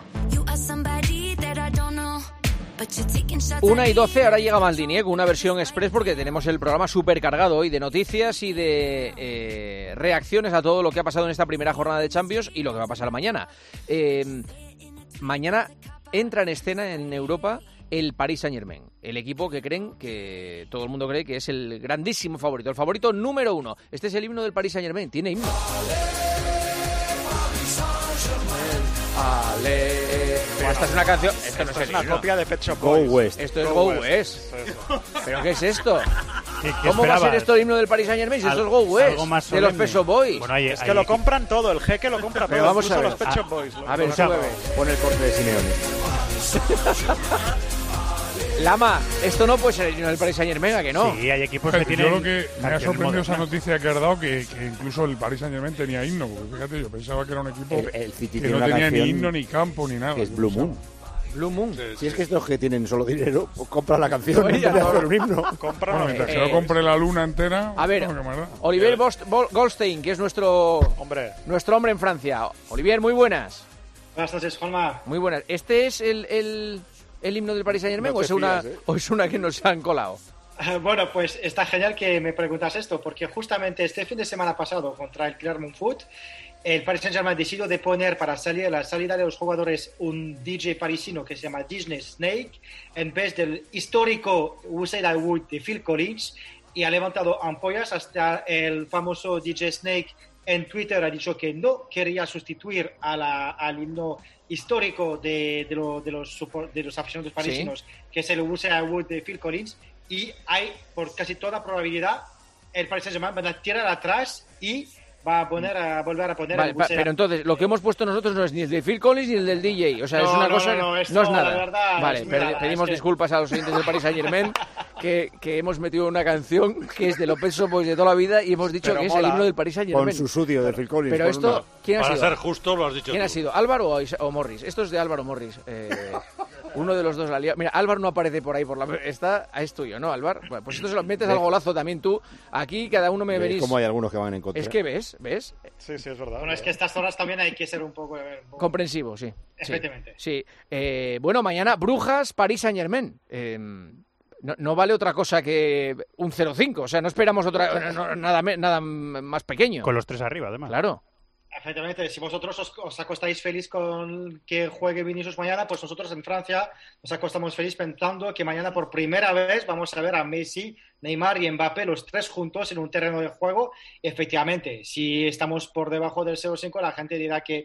1:12, ahora llega Maldini, con una versión express porque tenemos el programa súper cargado hoy de noticias y de reacciones a todo lo que ha pasado en esta primera jornada de Champions y lo que va a pasar mañana. Mañana entra en escena en Europa el Paris Saint-Germain, el equipo que todo el mundo cree que es el grandísimo favorito, el favorito número 1. Este es el himno del Paris Saint-Germain, tiene himno. Pero esta es una canción, esto no es una copia de Pet Shop Boys. Go West. Esto es Go West. ¿Pero qué es esto? ¿Qué ¿Cómo va a ser esto el himno del Paris Saint-Germain si esto es Go West? De los Pet Shop Boys. Bueno, es que lo compran todo, el jeque lo compra todo. Pero vamos a ver. Los Pet Shop Boys. A ver, pon el corte de Simeone. Lama, esto no puede ser el himno del Paris Saint-Germain, ¿a que no? Sí, hay equipos que tienen... Yo lo que me ha sorprendido esa noticia que has dado, que incluso el Paris Saint-Germain tenía himno. Porque fíjate, yo pensaba que era un equipo que no tenía ni himno, ni campo, ni nada. Es Blue Moon. Blue Moon. Si es que estos que tienen solo dinero, pues compran la canción en vez de hacer un himno. Bueno, mientras que no compre la luna entera... A ver, Olivier Goldstein, que es nuestro hombre en Francia. Olivier, muy buenas. Buenas noches, Juanma. Muy buenas. ¿Este es el himno del Paris Saint-Germain o es una que nos han colado? Bueno, pues está genial que me preguntas esto, porque justamente este fin de semana pasado contra el Clermont Foot, el Paris Saint-Germain decidió de poner para la salida de los jugadores un DJ parisino que se llama Disney Snake en vez del histórico We Said I Would de Phil Collins, y ha levantado ampollas. Hasta el famoso DJ Snake en Twitter ha dicho que no quería sustituir al himno histórico de los aficionados parisinos, ¿sí?, que es el We Said I Would de Phil Collins, y hay, por casi toda probabilidad, el Paris Saint-Germain va a tirar atrás y va a volver a poner el pero entonces, lo que hemos puesto nosotros no es ni el de Phil Collins ni el del DJ. O sea, es una cosa... No es nada. La verdad, vale, pedimos disculpas a los oyentes del Paris Saint-Germain que hemos metido una canción que es de los Pet Shop Boys de toda la vida y hemos dicho que es el himno del Paris Saint-Germain. Con su sucio de Phil Collins. Pero esto, ¿quién ha sido? Para ser justo, lo has dicho ¿Quién tú. ha sido? ¿Álvaro o Morris? Esto es de Álvaro Morris. Uno de los dos la liado. Mira, Álvaro no aparece por ahí, es tuyo, ¿no, Álvaro? Bueno, pues esto se lo metes al golazo también tú. Aquí cada uno me venís. Como hay algunos que van en contra. Es que ves. Sí, es verdad. Bueno, es que estas horas también hay que ser un poco... comprensivo, sí. Efectivamente. Sí. Bueno, mañana, Brujas, Paris Saint-Germain. No vale otra cosa que un 0-5. O sea, no esperamos nada más pequeño. Con los tres arriba, además. Claro. Efectivamente, si vosotros os acostáis feliz con que juegue Vinicius mañana, pues nosotros en Francia nos acostamos feliz pensando que mañana por primera vez vamos a ver a Messi, Neymar y Mbappé los tres juntos en un terreno de juego. Efectivamente, si estamos por debajo del 0-5, la gente dirá que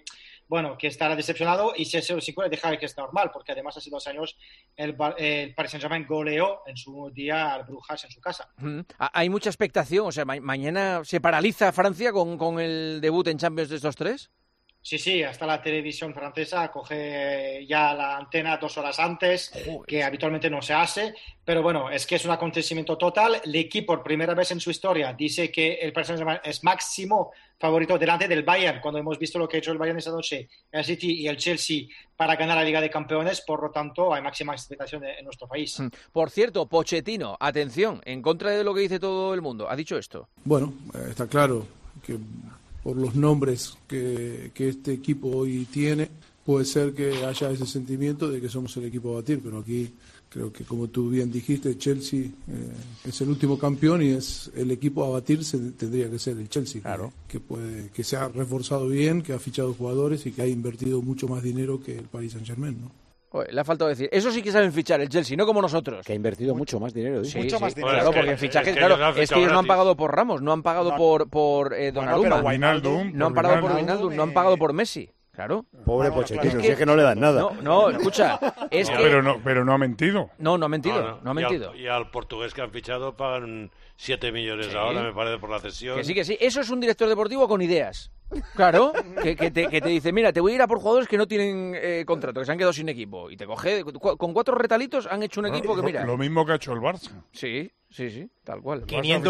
bueno, que estará decepcionado y si es 0-5 le deja que es normal, porque además hace 2 años el Paris Saint-Germain goleó en su día al Brujas en su casa. Hay mucha expectación, o sea, mañana se paraliza Francia con el debut en Champions de estos tres. Sí, hasta la televisión francesa coge ya la antena 2 horas antes, que habitualmente no se hace, pero bueno, es que es un acontecimiento total. El equipo, por primera vez en su historia, dice que el Paris Saint-Germain es máximo favorito delante del Bayern, cuando hemos visto lo que ha hecho el Bayern esta noche, el City y el Chelsea para ganar la Liga de Campeones, por lo tanto hay máxima expectación en nuestro país. Por cierto, Pochettino, atención, en contra de lo que dice todo el mundo, ha dicho esto. Bueno, está claro que por los nombres que este equipo hoy tiene, puede ser que haya ese sentimiento de que somos el equipo a batir, pero aquí creo que, como tú bien dijiste, Chelsea es el último campeón y es el equipo a batir, tendría que ser el Chelsea, claro. que se ha reforzado bien, que ha fichado jugadores y que ha invertido mucho más dinero que el Paris Saint-Germain, ¿no? Oye, le ha faltado decir, eso sí que saben fichar el Chelsea, no como nosotros. Que ha invertido mucho más dinero. Sí, mucho más dinero. Claro, porque fichajes, es que ellos no han pagado por Ramos, no han pagado por Donnarumma, no han pagado por Wijnaldum, no han pagado por Messi. Claro. Pobre Pochettino, si es que no le dan nada. No, escucha, es que... Pero no ha mentido. No ha mentido, no ha mentido. Y al portugués que han fichado pagan 7 millones ahora, me parece, por la cesión. Que sí. Eso es un director deportivo con ideas. Claro, que te dice, mira, te voy a ir a por jugadores que no tienen contrato, que se han quedado sin equipo. Y te coge, con 4 retalitos han hecho un equipo que mira... Lo mismo que ha hecho el Barça. Sí, tal cual.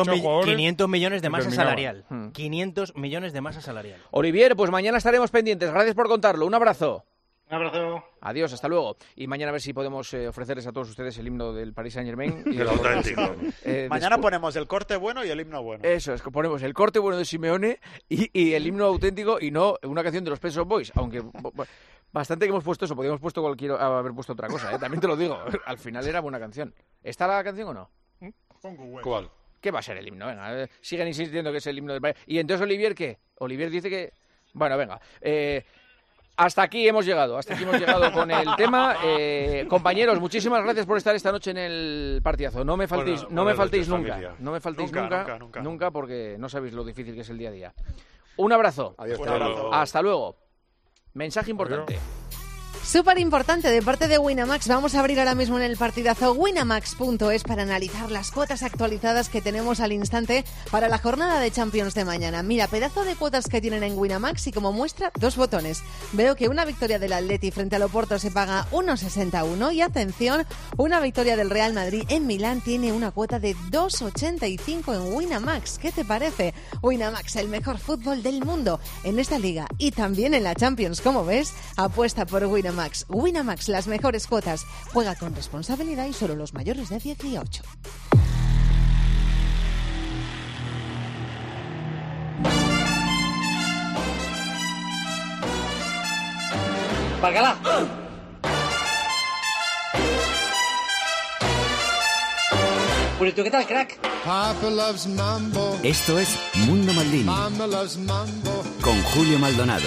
500 millones de masa salarial. 500 millones de masa salarial. Olivier, pues mañana estaremos pendientes. Gracias por contarlo. Un abrazo. Un abrazo. Adiós, hasta luego. Y mañana a ver si podemos ofrecerles a todos ustedes el himno del Paris Saint-Germain. El auténtico. Mañana ponemos el corte bueno y el himno bueno. Eso es, que ponemos el corte bueno de Simeone y el himno auténtico y no una canción de los Pet Shop Boys, aunque... Bastante que hemos puesto eso, podríamos haber puesto otra cosa, también te lo digo. Al final era buena canción. ¿Está la canción o no? ¿Cuál? ¿Qué va a ser el himno? Venga, siguen insistiendo que es el himno del Paris. ¿Y entonces Olivier qué? Olivier dice que... Bueno, venga. Hasta aquí hemos llegado con el tema. Compañeros, muchísimas gracias por estar esta noche en el partidazo. No me faltéis nunca, porque no sabéis lo difícil que es el día a día. Un abrazo. Adiós. Hasta luego. Mensaje importante. Súper importante de parte de Winamax. Vamos a abrir ahora mismo en el partidazo winamax.es para analizar las cuotas actualizadas que tenemos al instante para la jornada de Champions de mañana. Mira, pedazo de cuotas que tienen en Winamax y como muestra, 2 botones. Veo que una victoria del Atleti frente al Oporto se paga 1,61 y atención, una victoria del Real Madrid en Milán tiene una cuota de 2,85 en Winamax. ¿Qué te parece? Winamax, el mejor fútbol del mundo en esta liga y también en la Champions. Como ves, apuesta por Winamax. Winamax, las mejores cuotas. Juega con responsabilidad y solo los mayores de 18. ¡Párgala! Purito, ¿qué tal, crack? Esto es Mundo Maldini con Julio Maldonado.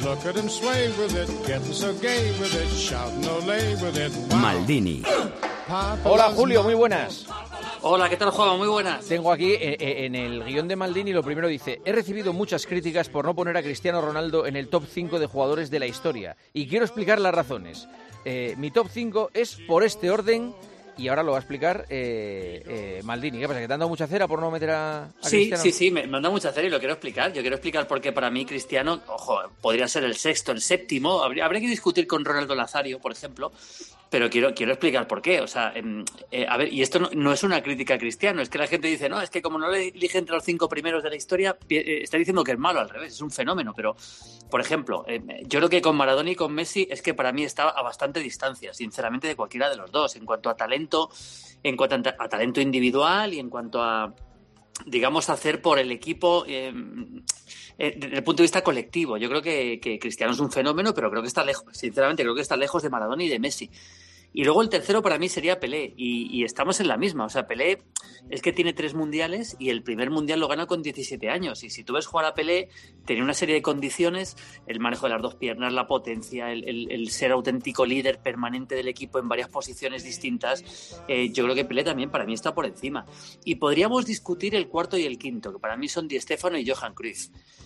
Maldini. Hola Julio, muy buenas. Hola, ¿qué tal, Juan? Muy buenas. Tengo aquí en el guión de Maldini, lo primero dice: he recibido muchas críticas por no poner a Cristiano Ronaldo en el top 5 de jugadores de la historia y quiero explicar las razones. Mi top 5 es por este orden. Y ahora lo va a explicar Maldini. ¿Qué pasa? ¿Que te han dado mucha cera por no meter a Cristiano? Sí, me han dado mucha cera y lo quiero explicar. Yo quiero explicar por qué para mí Cristiano, ojo, podría ser el sexto, el séptimo. Habría que discutir con Ronaldo Nazario, por ejemplo. Pero quiero explicar por qué. O sea, a ver, y esto no es una crítica a Cristiano. Es que la gente dice, no, es que como no le elige entre los 5 primeros de la historia, está diciendo que es malo, al revés, es un fenómeno. Pero, por ejemplo, yo creo que con Maradona y con Messi es que para mí está a bastante distancia, sinceramente, de cualquiera de los dos. En cuanto a talento individual y en cuanto a, digamos, hacer por el equipo desde el punto de vista colectivo. Yo creo que Cristiano es un fenómeno, pero creo que está lejos, sinceramente, creo que está lejos de Maradona y de Messi. Y luego el tercero para mí sería Pelé, y estamos en la misma. O sea, Pelé es que tiene 3 mundiales y el primer mundial lo gana con 17 años. Y si tú ves jugar a Pelé, tenía una serie de condiciones: el manejo de las 2 piernas, la potencia, el ser auténtico líder permanente del equipo en varias posiciones distintas. Yo creo que Pelé también para mí está por encima. Y podríamos discutir el cuarto y el quinto, que para mí son Di Stéfano y Johan Cruyff.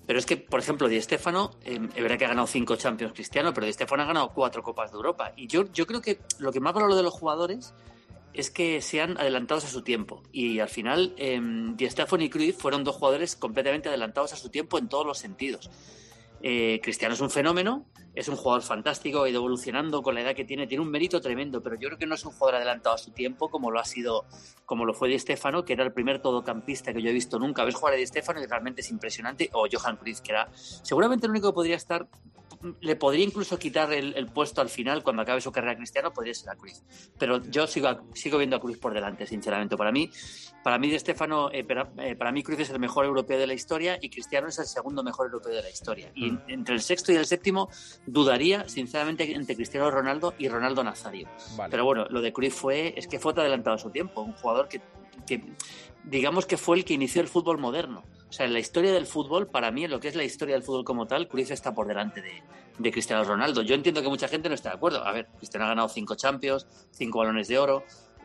Pero es que, por ejemplo, Di Stéfano, es verdad que ha ganado 5 Champions Cristiano, pero Di Stéfano ha ganado 4 Copas de Europa. Y yo creo que lo que más valoro de los jugadores es que sean adelantados a su tiempo. Y al final, Di Stéfano y Cruyff fueron 2 jugadores completamente adelantados a su tiempo en todos los sentidos. Cristiano es un fenómeno, es un jugador fantástico, ha ido evolucionando con la edad que tiene un mérito tremendo, pero yo creo que no es un jugador adelantado a su tiempo como lo fue Di Stéfano, que era el primer todocampista que yo he visto nunca. Ves jugar a Di Stéfano y realmente es impresionante, o Johan Cruyff, que era seguramente el único que podría estar, le podría incluso quitar el puesto al final cuando acabe su carrera Cristiano, podría ser a Cruyff, pero yo sigo viendo a Cruyff por delante, sinceramente. Para mí Di Stéfano, para mí Cruyff es el mejor europeo de la historia y Cristiano es el segundo mejor europeo de la historia, y entre el sexto y el séptimo dudaría sinceramente entre Cristiano Ronaldo y Ronaldo Nazario. Vale. Pero bueno, lo de Cruyff fue adelantado a su tiempo, un jugador que digamos que fue el que inició el fútbol moderno. O sea, en la historia del fútbol, para mí, en lo que es la historia del fútbol como tal, Cruyff está por delante de Cristiano Ronaldo. Yo entiendo que mucha gente no está de acuerdo. A ver, Cristiano ha ganado 5 Champions, 5 Balones de Oro,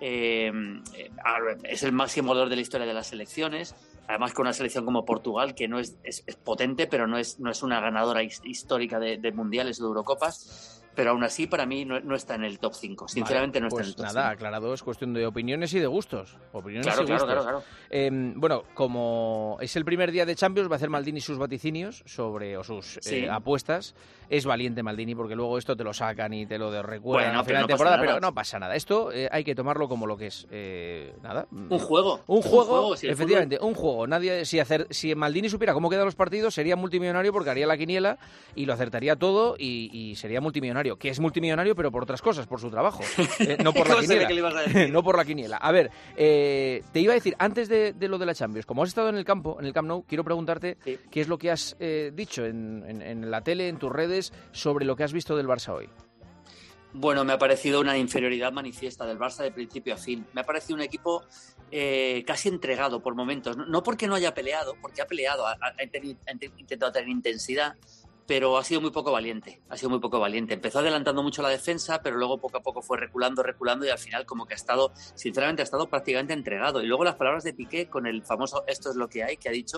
es el máximo goleador de la historia de las selecciones, además con una selección como Portugal, que no es potente, pero no es una ganadora histórica de mundiales o de Eurocopas. Pero aún así, para mí, no está en el top 5. Sinceramente, no está en el top 5. Nada, aclarado, es cuestión de opiniones y de gustos. Claro. Bueno, como es el primer día de Champions, va a hacer Maldini sus vaticinios sus apuestas. Es valiente Maldini, porque luego esto te lo sacan y te lo recuerdan a final de temporada, pero no pasa nada. Esto hay que tomarlo como lo que es. Nada. Un juego. Un juego, sí, efectivamente, un juego. Si Maldini supiera cómo quedan los partidos, sería multimillonario porque haría la quiniela y lo acertaría todo y sería multimillonario. Que es multimillonario, pero por otras cosas, por su trabajo, no por la quiniela. No por la quiniela. A ver, te iba a decir, antes de lo de la Champions, como has estado en el Camp Nou, quiero preguntarte qué es lo que has dicho en la tele, en tus redes, sobre lo que has visto del Barça hoy. Bueno, me ha parecido una inferioridad manifiesta del Barça de principio a fin. Me ha parecido un equipo casi entregado por momentos. No porque no haya peleado, porque ha peleado, ha intentado tener intensidad, pero ha sido muy poco valiente. Empezó adelantando mucho la defensa, pero luego poco a poco fue reculando y al final como que ha estado prácticamente entregado. Y luego las palabras de Piqué con el famoso "esto es lo que hay", que ha dicho,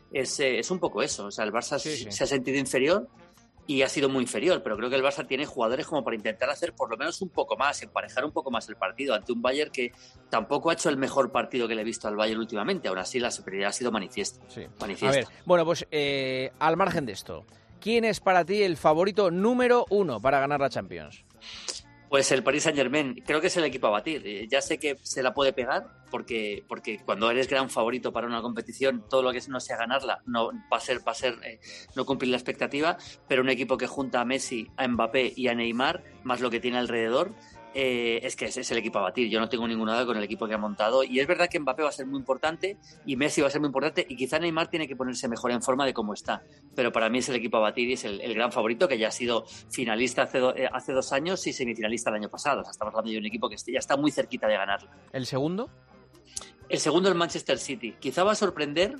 es un poco eso. O sea, el Barça se ha sentido inferior y ha sido muy inferior, pero creo que el Barça tiene jugadores como para intentar hacer por lo menos un poco más, emparejar un poco más el partido ante un Bayern que tampoco ha hecho el mejor partido que le he visto al Bayern últimamente. Aún así la superioridad ha sido manifiesta. A ver, bueno, pues al margen de esto, ¿quién es para ti el favorito número 1 para ganar la Champions? Pues el Paris Saint-Germain, creo que es el equipo a batir. Ya sé que se la puede pegar, porque cuando eres gran favorito para una competición, todo lo que no sea ganarla no va a ser no cumplir la expectativa, pero un equipo que junta a Messi, a Mbappé y a Neymar, más lo que tiene alrededor, es que es el equipo a batir. Yo no tengo ninguna duda con el equipo que ha montado, y es verdad que Mbappé va a ser muy importante y Messi va a ser muy importante, y quizá Neymar tiene que ponerse mejor en forma de cómo está, pero para mí es el equipo a batir y es el gran favorito, que ya ha sido finalista hace 2 años y semifinalista el año pasado. O sea, estamos hablando de un equipo que ya está muy cerquita de ganarlo. ¿El segundo? El segundo, el Manchester City. Quizá va a sorprender.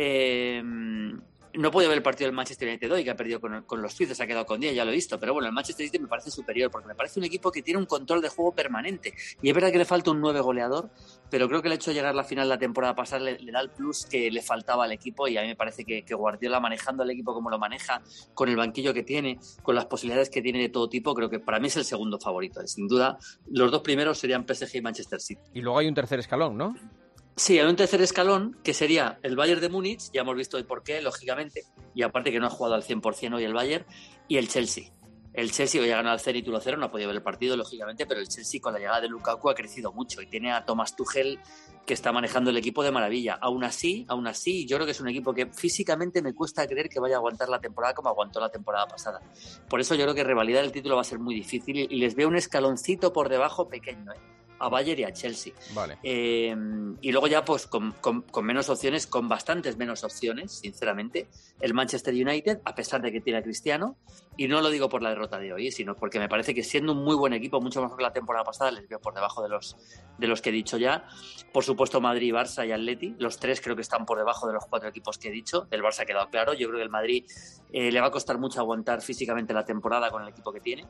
No he podido ver el partido del Manchester United hoy, que ha perdido con los suizos, ha quedado con 10, ya lo he visto, pero bueno, el Manchester City me parece superior, porque me parece un equipo que tiene un control de juego permanente, y es verdad que le falta un 9 goleador, pero creo que el hecho de llegar a la final la temporada pasada le da el plus que le faltaba al equipo, y a mí me parece que Guardiola, manejando el equipo como lo maneja, con el banquillo que tiene, con las posibilidades que tiene de todo tipo, creo que para mí es el segundo favorito. Sin duda, los 2 primeros serían PSG y Manchester City. Y luego hay un tercer escalón, ¿no? Sí, hay un tercer escalón que sería el Bayern de Múnich, ya hemos visto hoy por qué, lógicamente, y aparte que no ha jugado al 100% hoy el Bayern, y el Chelsea. El Chelsea hoy ha ganado al Zenit 1-0, no ha podido ver el partido, lógicamente, pero el Chelsea con la llegada de Lukaku ha crecido mucho y tiene a Thomas Tuchel, que está manejando el equipo de maravilla. Aún así, yo creo que es un equipo que físicamente me cuesta creer que vaya a aguantar la temporada como aguantó la temporada pasada. Por eso yo creo que revalidar el título va a ser muy difícil y les veo un escaloncito por debajo pequeño, a Bayern y a Chelsea. Vale. Y luego ya pues con menos opciones, con bastantes menos opciones, sinceramente, el Manchester United, a pesar de que tiene a Cristiano, y no lo digo por la derrota de hoy, sino porque me parece que siendo un muy buen equipo, mucho mejor que la temporada pasada, les veo por debajo de los que he dicho ya. Por supuesto Madrid, Barça y Atleti, los 3 creo que están por debajo de los 4 equipos que he dicho. El Barça ha quedado claro, yo creo que el Madrid le va a costar mucho aguantar físicamente la temporada con el equipo que tiene.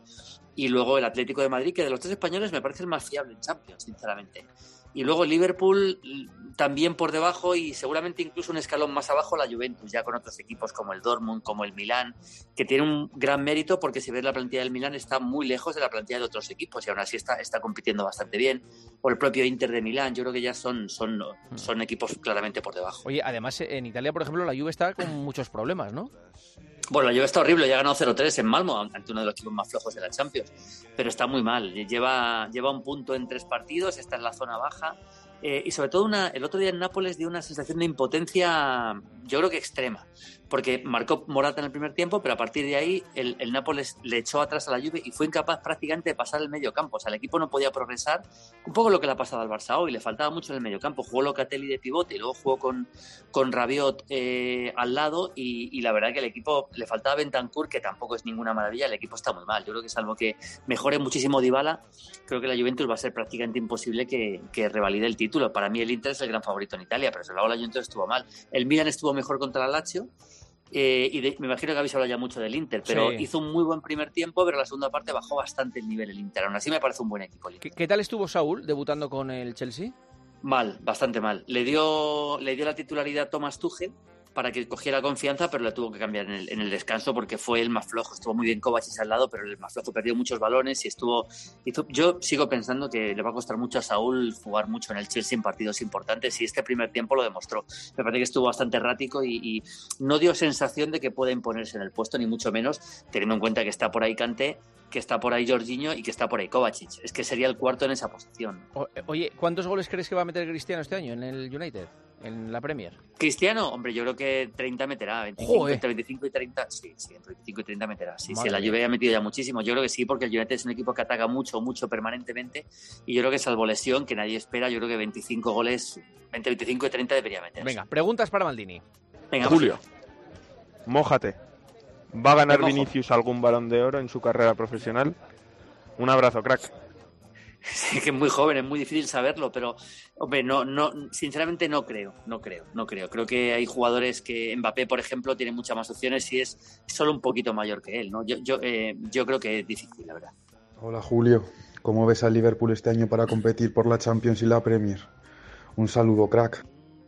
y luego el Atlético de Madrid, que de los 3 españoles me parece el más fiable en Champions, sinceramente. Y luego Liverpool también por debajo y seguramente incluso un escalón más abajo la Juventus, ya con otros equipos como el Dortmund, como el Milán, que tiene un gran mérito porque si ves la plantilla del Milán está muy lejos de la plantilla de otros equipos y aún así está compitiendo bastante bien. O el propio Inter de Milán, yo creo que ya son equipos claramente por debajo. Oye, además en Italia, por ejemplo, la Juve está con muchos problemas, ¿no? Bueno, la Juve está horrible, ya ha ganado 0-3 en Malmo ante uno de los equipos más flojos de la Champions, pero está muy mal, lleva un punto en 3 partidos, está en la zona baja y sobre todo el otro día en Nápoles dio una sensación de impotencia, yo creo que extrema, porque marcó Morata en el primer tiempo, pero a partir de ahí el Nápoles le echó atrás a la Juve y fue incapaz prácticamente de pasar el medio campo, o sea, el equipo no podía progresar, un poco lo que le ha pasado al Barça hoy, le faltaba mucho en el medio campo, jugó Locatelli de pivote y luego jugó con Rabiot al lado y la verdad que el equipo le faltaba Bentancur, que tampoco es ninguna maravilla, el equipo está muy mal, yo creo que salvo que mejore muchísimo Dybala, creo que la Juventus va a ser prácticamente imposible que revalide el título. Para mí el Inter es el gran favorito en Italia, pero luego la Juventus estuvo mal. El Milan estuvo mejor contra la Lazio me imagino que habéis hablado ya mucho del Inter, pero hizo un muy buen primer tiempo, pero la segunda parte bajó bastante el nivel el Inter. Aún así me parece un buen equipo el Inter. ¿Qué tal estuvo Saúl debutando con el Chelsea? Mal, bastante mal. Le dio la titularidad a Thomas Tuchel para que cogiera confianza, pero le tuvo que cambiar en el descanso porque fue el más flojo. Estuvo muy bien Kovacic al lado, pero el más flojo perdió muchos balones y yo sigo pensando que le va a costar mucho a Saúl jugar mucho en el Chelsea en partidos importantes y este primer tiempo lo demostró. Me parece que estuvo bastante errático y no dio sensación de que pueda imponerse en el puesto, ni mucho menos, teniendo en cuenta que está por ahí Kanté, que está por ahí Jorginho y que está por ahí Kovacic. Es que sería el cuarto en esa posición. Oye, ¿cuántos goles crees que va a meter Cristiano este año en el United? En la Premier. Cristiano, hombre, yo creo que 30 meterá, 25, entre 25 y 30, sí, entre 25 y 30 meterá. Sí, la Juve ha metido ya muchísimo. Yo creo que sí, porque el United es un equipo que ataca mucho permanentemente y yo creo que salvo lesión, que nadie espera, yo creo que 25 goles, entre 25 y 30 debería meter. Venga, preguntas para Maldini. Venga, Julio, mójate. ¿Va a ganar Vinicius algún Balón de Oro en su carrera profesional? Un abrazo, crack. Sí, que es muy joven, es muy difícil saberlo, pero hombre, no, sinceramente no creo. Creo que hay jugadores que Mbappé, por ejemplo, tiene muchas más opciones y es solo un poquito mayor que él, ¿no? Yo creo que es difícil, la verdad. Hola Julio, ¿cómo ves al Liverpool este año para competir por la Champions y la Premier? Un saludo, crack.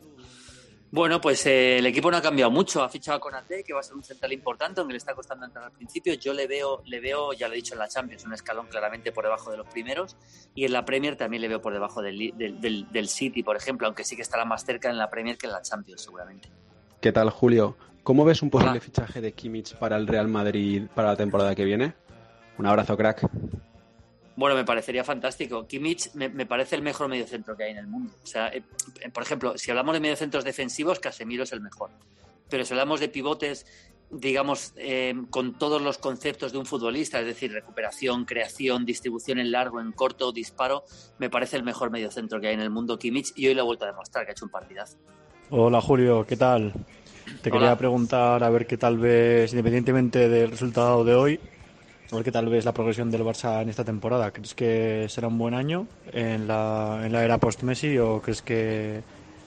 Bueno, pues el equipo no ha cambiado mucho. Ha fichado a Konaté, que va a ser un central importante, aunque le está costando entrar al principio. Yo le veo, ya lo he dicho en la Champions, un escalón claramente por debajo de los primeros. Y en la Premier también le veo por debajo del City, por ejemplo, aunque sí que estará más cerca en la Premier que en la Champions, seguramente. ¿Qué tal, Julio? ¿Cómo ves un posible fichaje de Kimmich para el Real Madrid para la temporada que viene? Un abrazo, crack. Bueno, me parecería fantástico. Kimmich me parece el mejor mediocentro que hay en el mundo. O sea, por ejemplo, si hablamos de mediocentros defensivos, Casemiro es el mejor. Pero si hablamos de pivotes, digamos, con todos los conceptos de un futbolista, es decir, recuperación, creación, distribución en largo, en corto, disparo, me parece el mejor mediocentro que hay en el mundo Kimmich y hoy lo he vuelto a demostrar, que ha hecho un partidazo. Hola Julio, ¿qué tal? Te quería preguntar a ver qué tal ves, independientemente del resultado de hoy, a ver qué tal ves la progresión del Barça en esta temporada. ¿Crees que será un buen año en la era post-Messi o crees que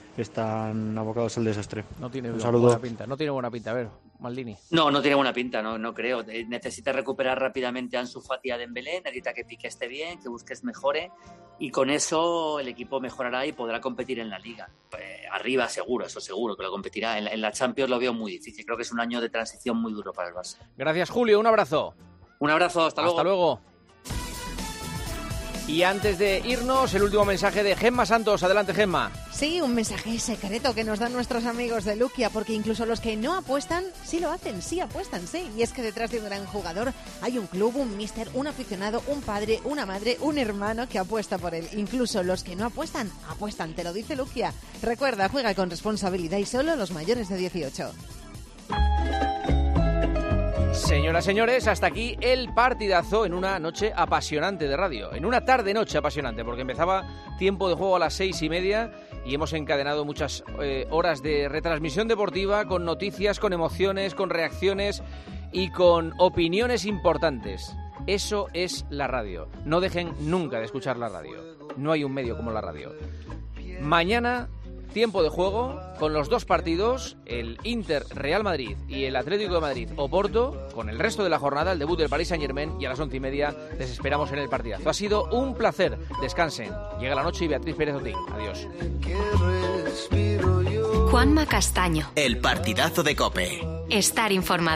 están abocados al desastre? No tiene un saludo. Buena pinta. No tiene buena pinta. A ver, Maldini. No tiene buena pinta, no creo. Necesita recuperar rápidamente a Ansu Fati y a Dembélé, necesita que Piqué esté bien, que Busquets mejore y con eso el equipo mejorará y podrá competir en la Liga. Arriba seguro que lo competirá. En la Champions lo veo muy difícil. Creo que es un año de transición muy duro para el Barça. Gracias, Julio. Un abrazo. Un abrazo, hasta luego. Hasta luego. Y antes de irnos, el último mensaje de Gemma Santos. Adelante, Gemma. Sí, un mensaje secreto que nos dan nuestros amigos de Luquia, porque incluso los que no apuestan, sí lo hacen, sí apuestan, sí. Y es que detrás de un gran jugador hay un club, un míster, un aficionado, un padre, una madre, un hermano que apuesta por él. Incluso los que no apuestan, apuestan, te lo dice Luquia. Recuerda, juega con responsabilidad y solo los mayores de 18. Señoras, señores, hasta aquí el partidazo en una noche apasionante de radio. En una tarde-noche apasionante, porque empezaba tiempo de juego a las 6:30 y hemos encadenado muchas horas de retransmisión deportiva con noticias, con emociones, con reacciones y con opiniones importantes. Eso es la radio. No dejen nunca de escuchar la radio. No hay un medio como la radio. Mañana tiempo de juego con los dos partidos, el Inter Real Madrid y el Atlético de Madrid Oporto, con el resto de la jornada, el debut del Paris Saint-Germain, y a las 11:30 les esperamos en el partidazo. Ha sido un placer. Descansen. Llega la noche y Beatriz Pérez Otín. Adiós. Juanma Castaño. El partidazo de COPE. Estar informado.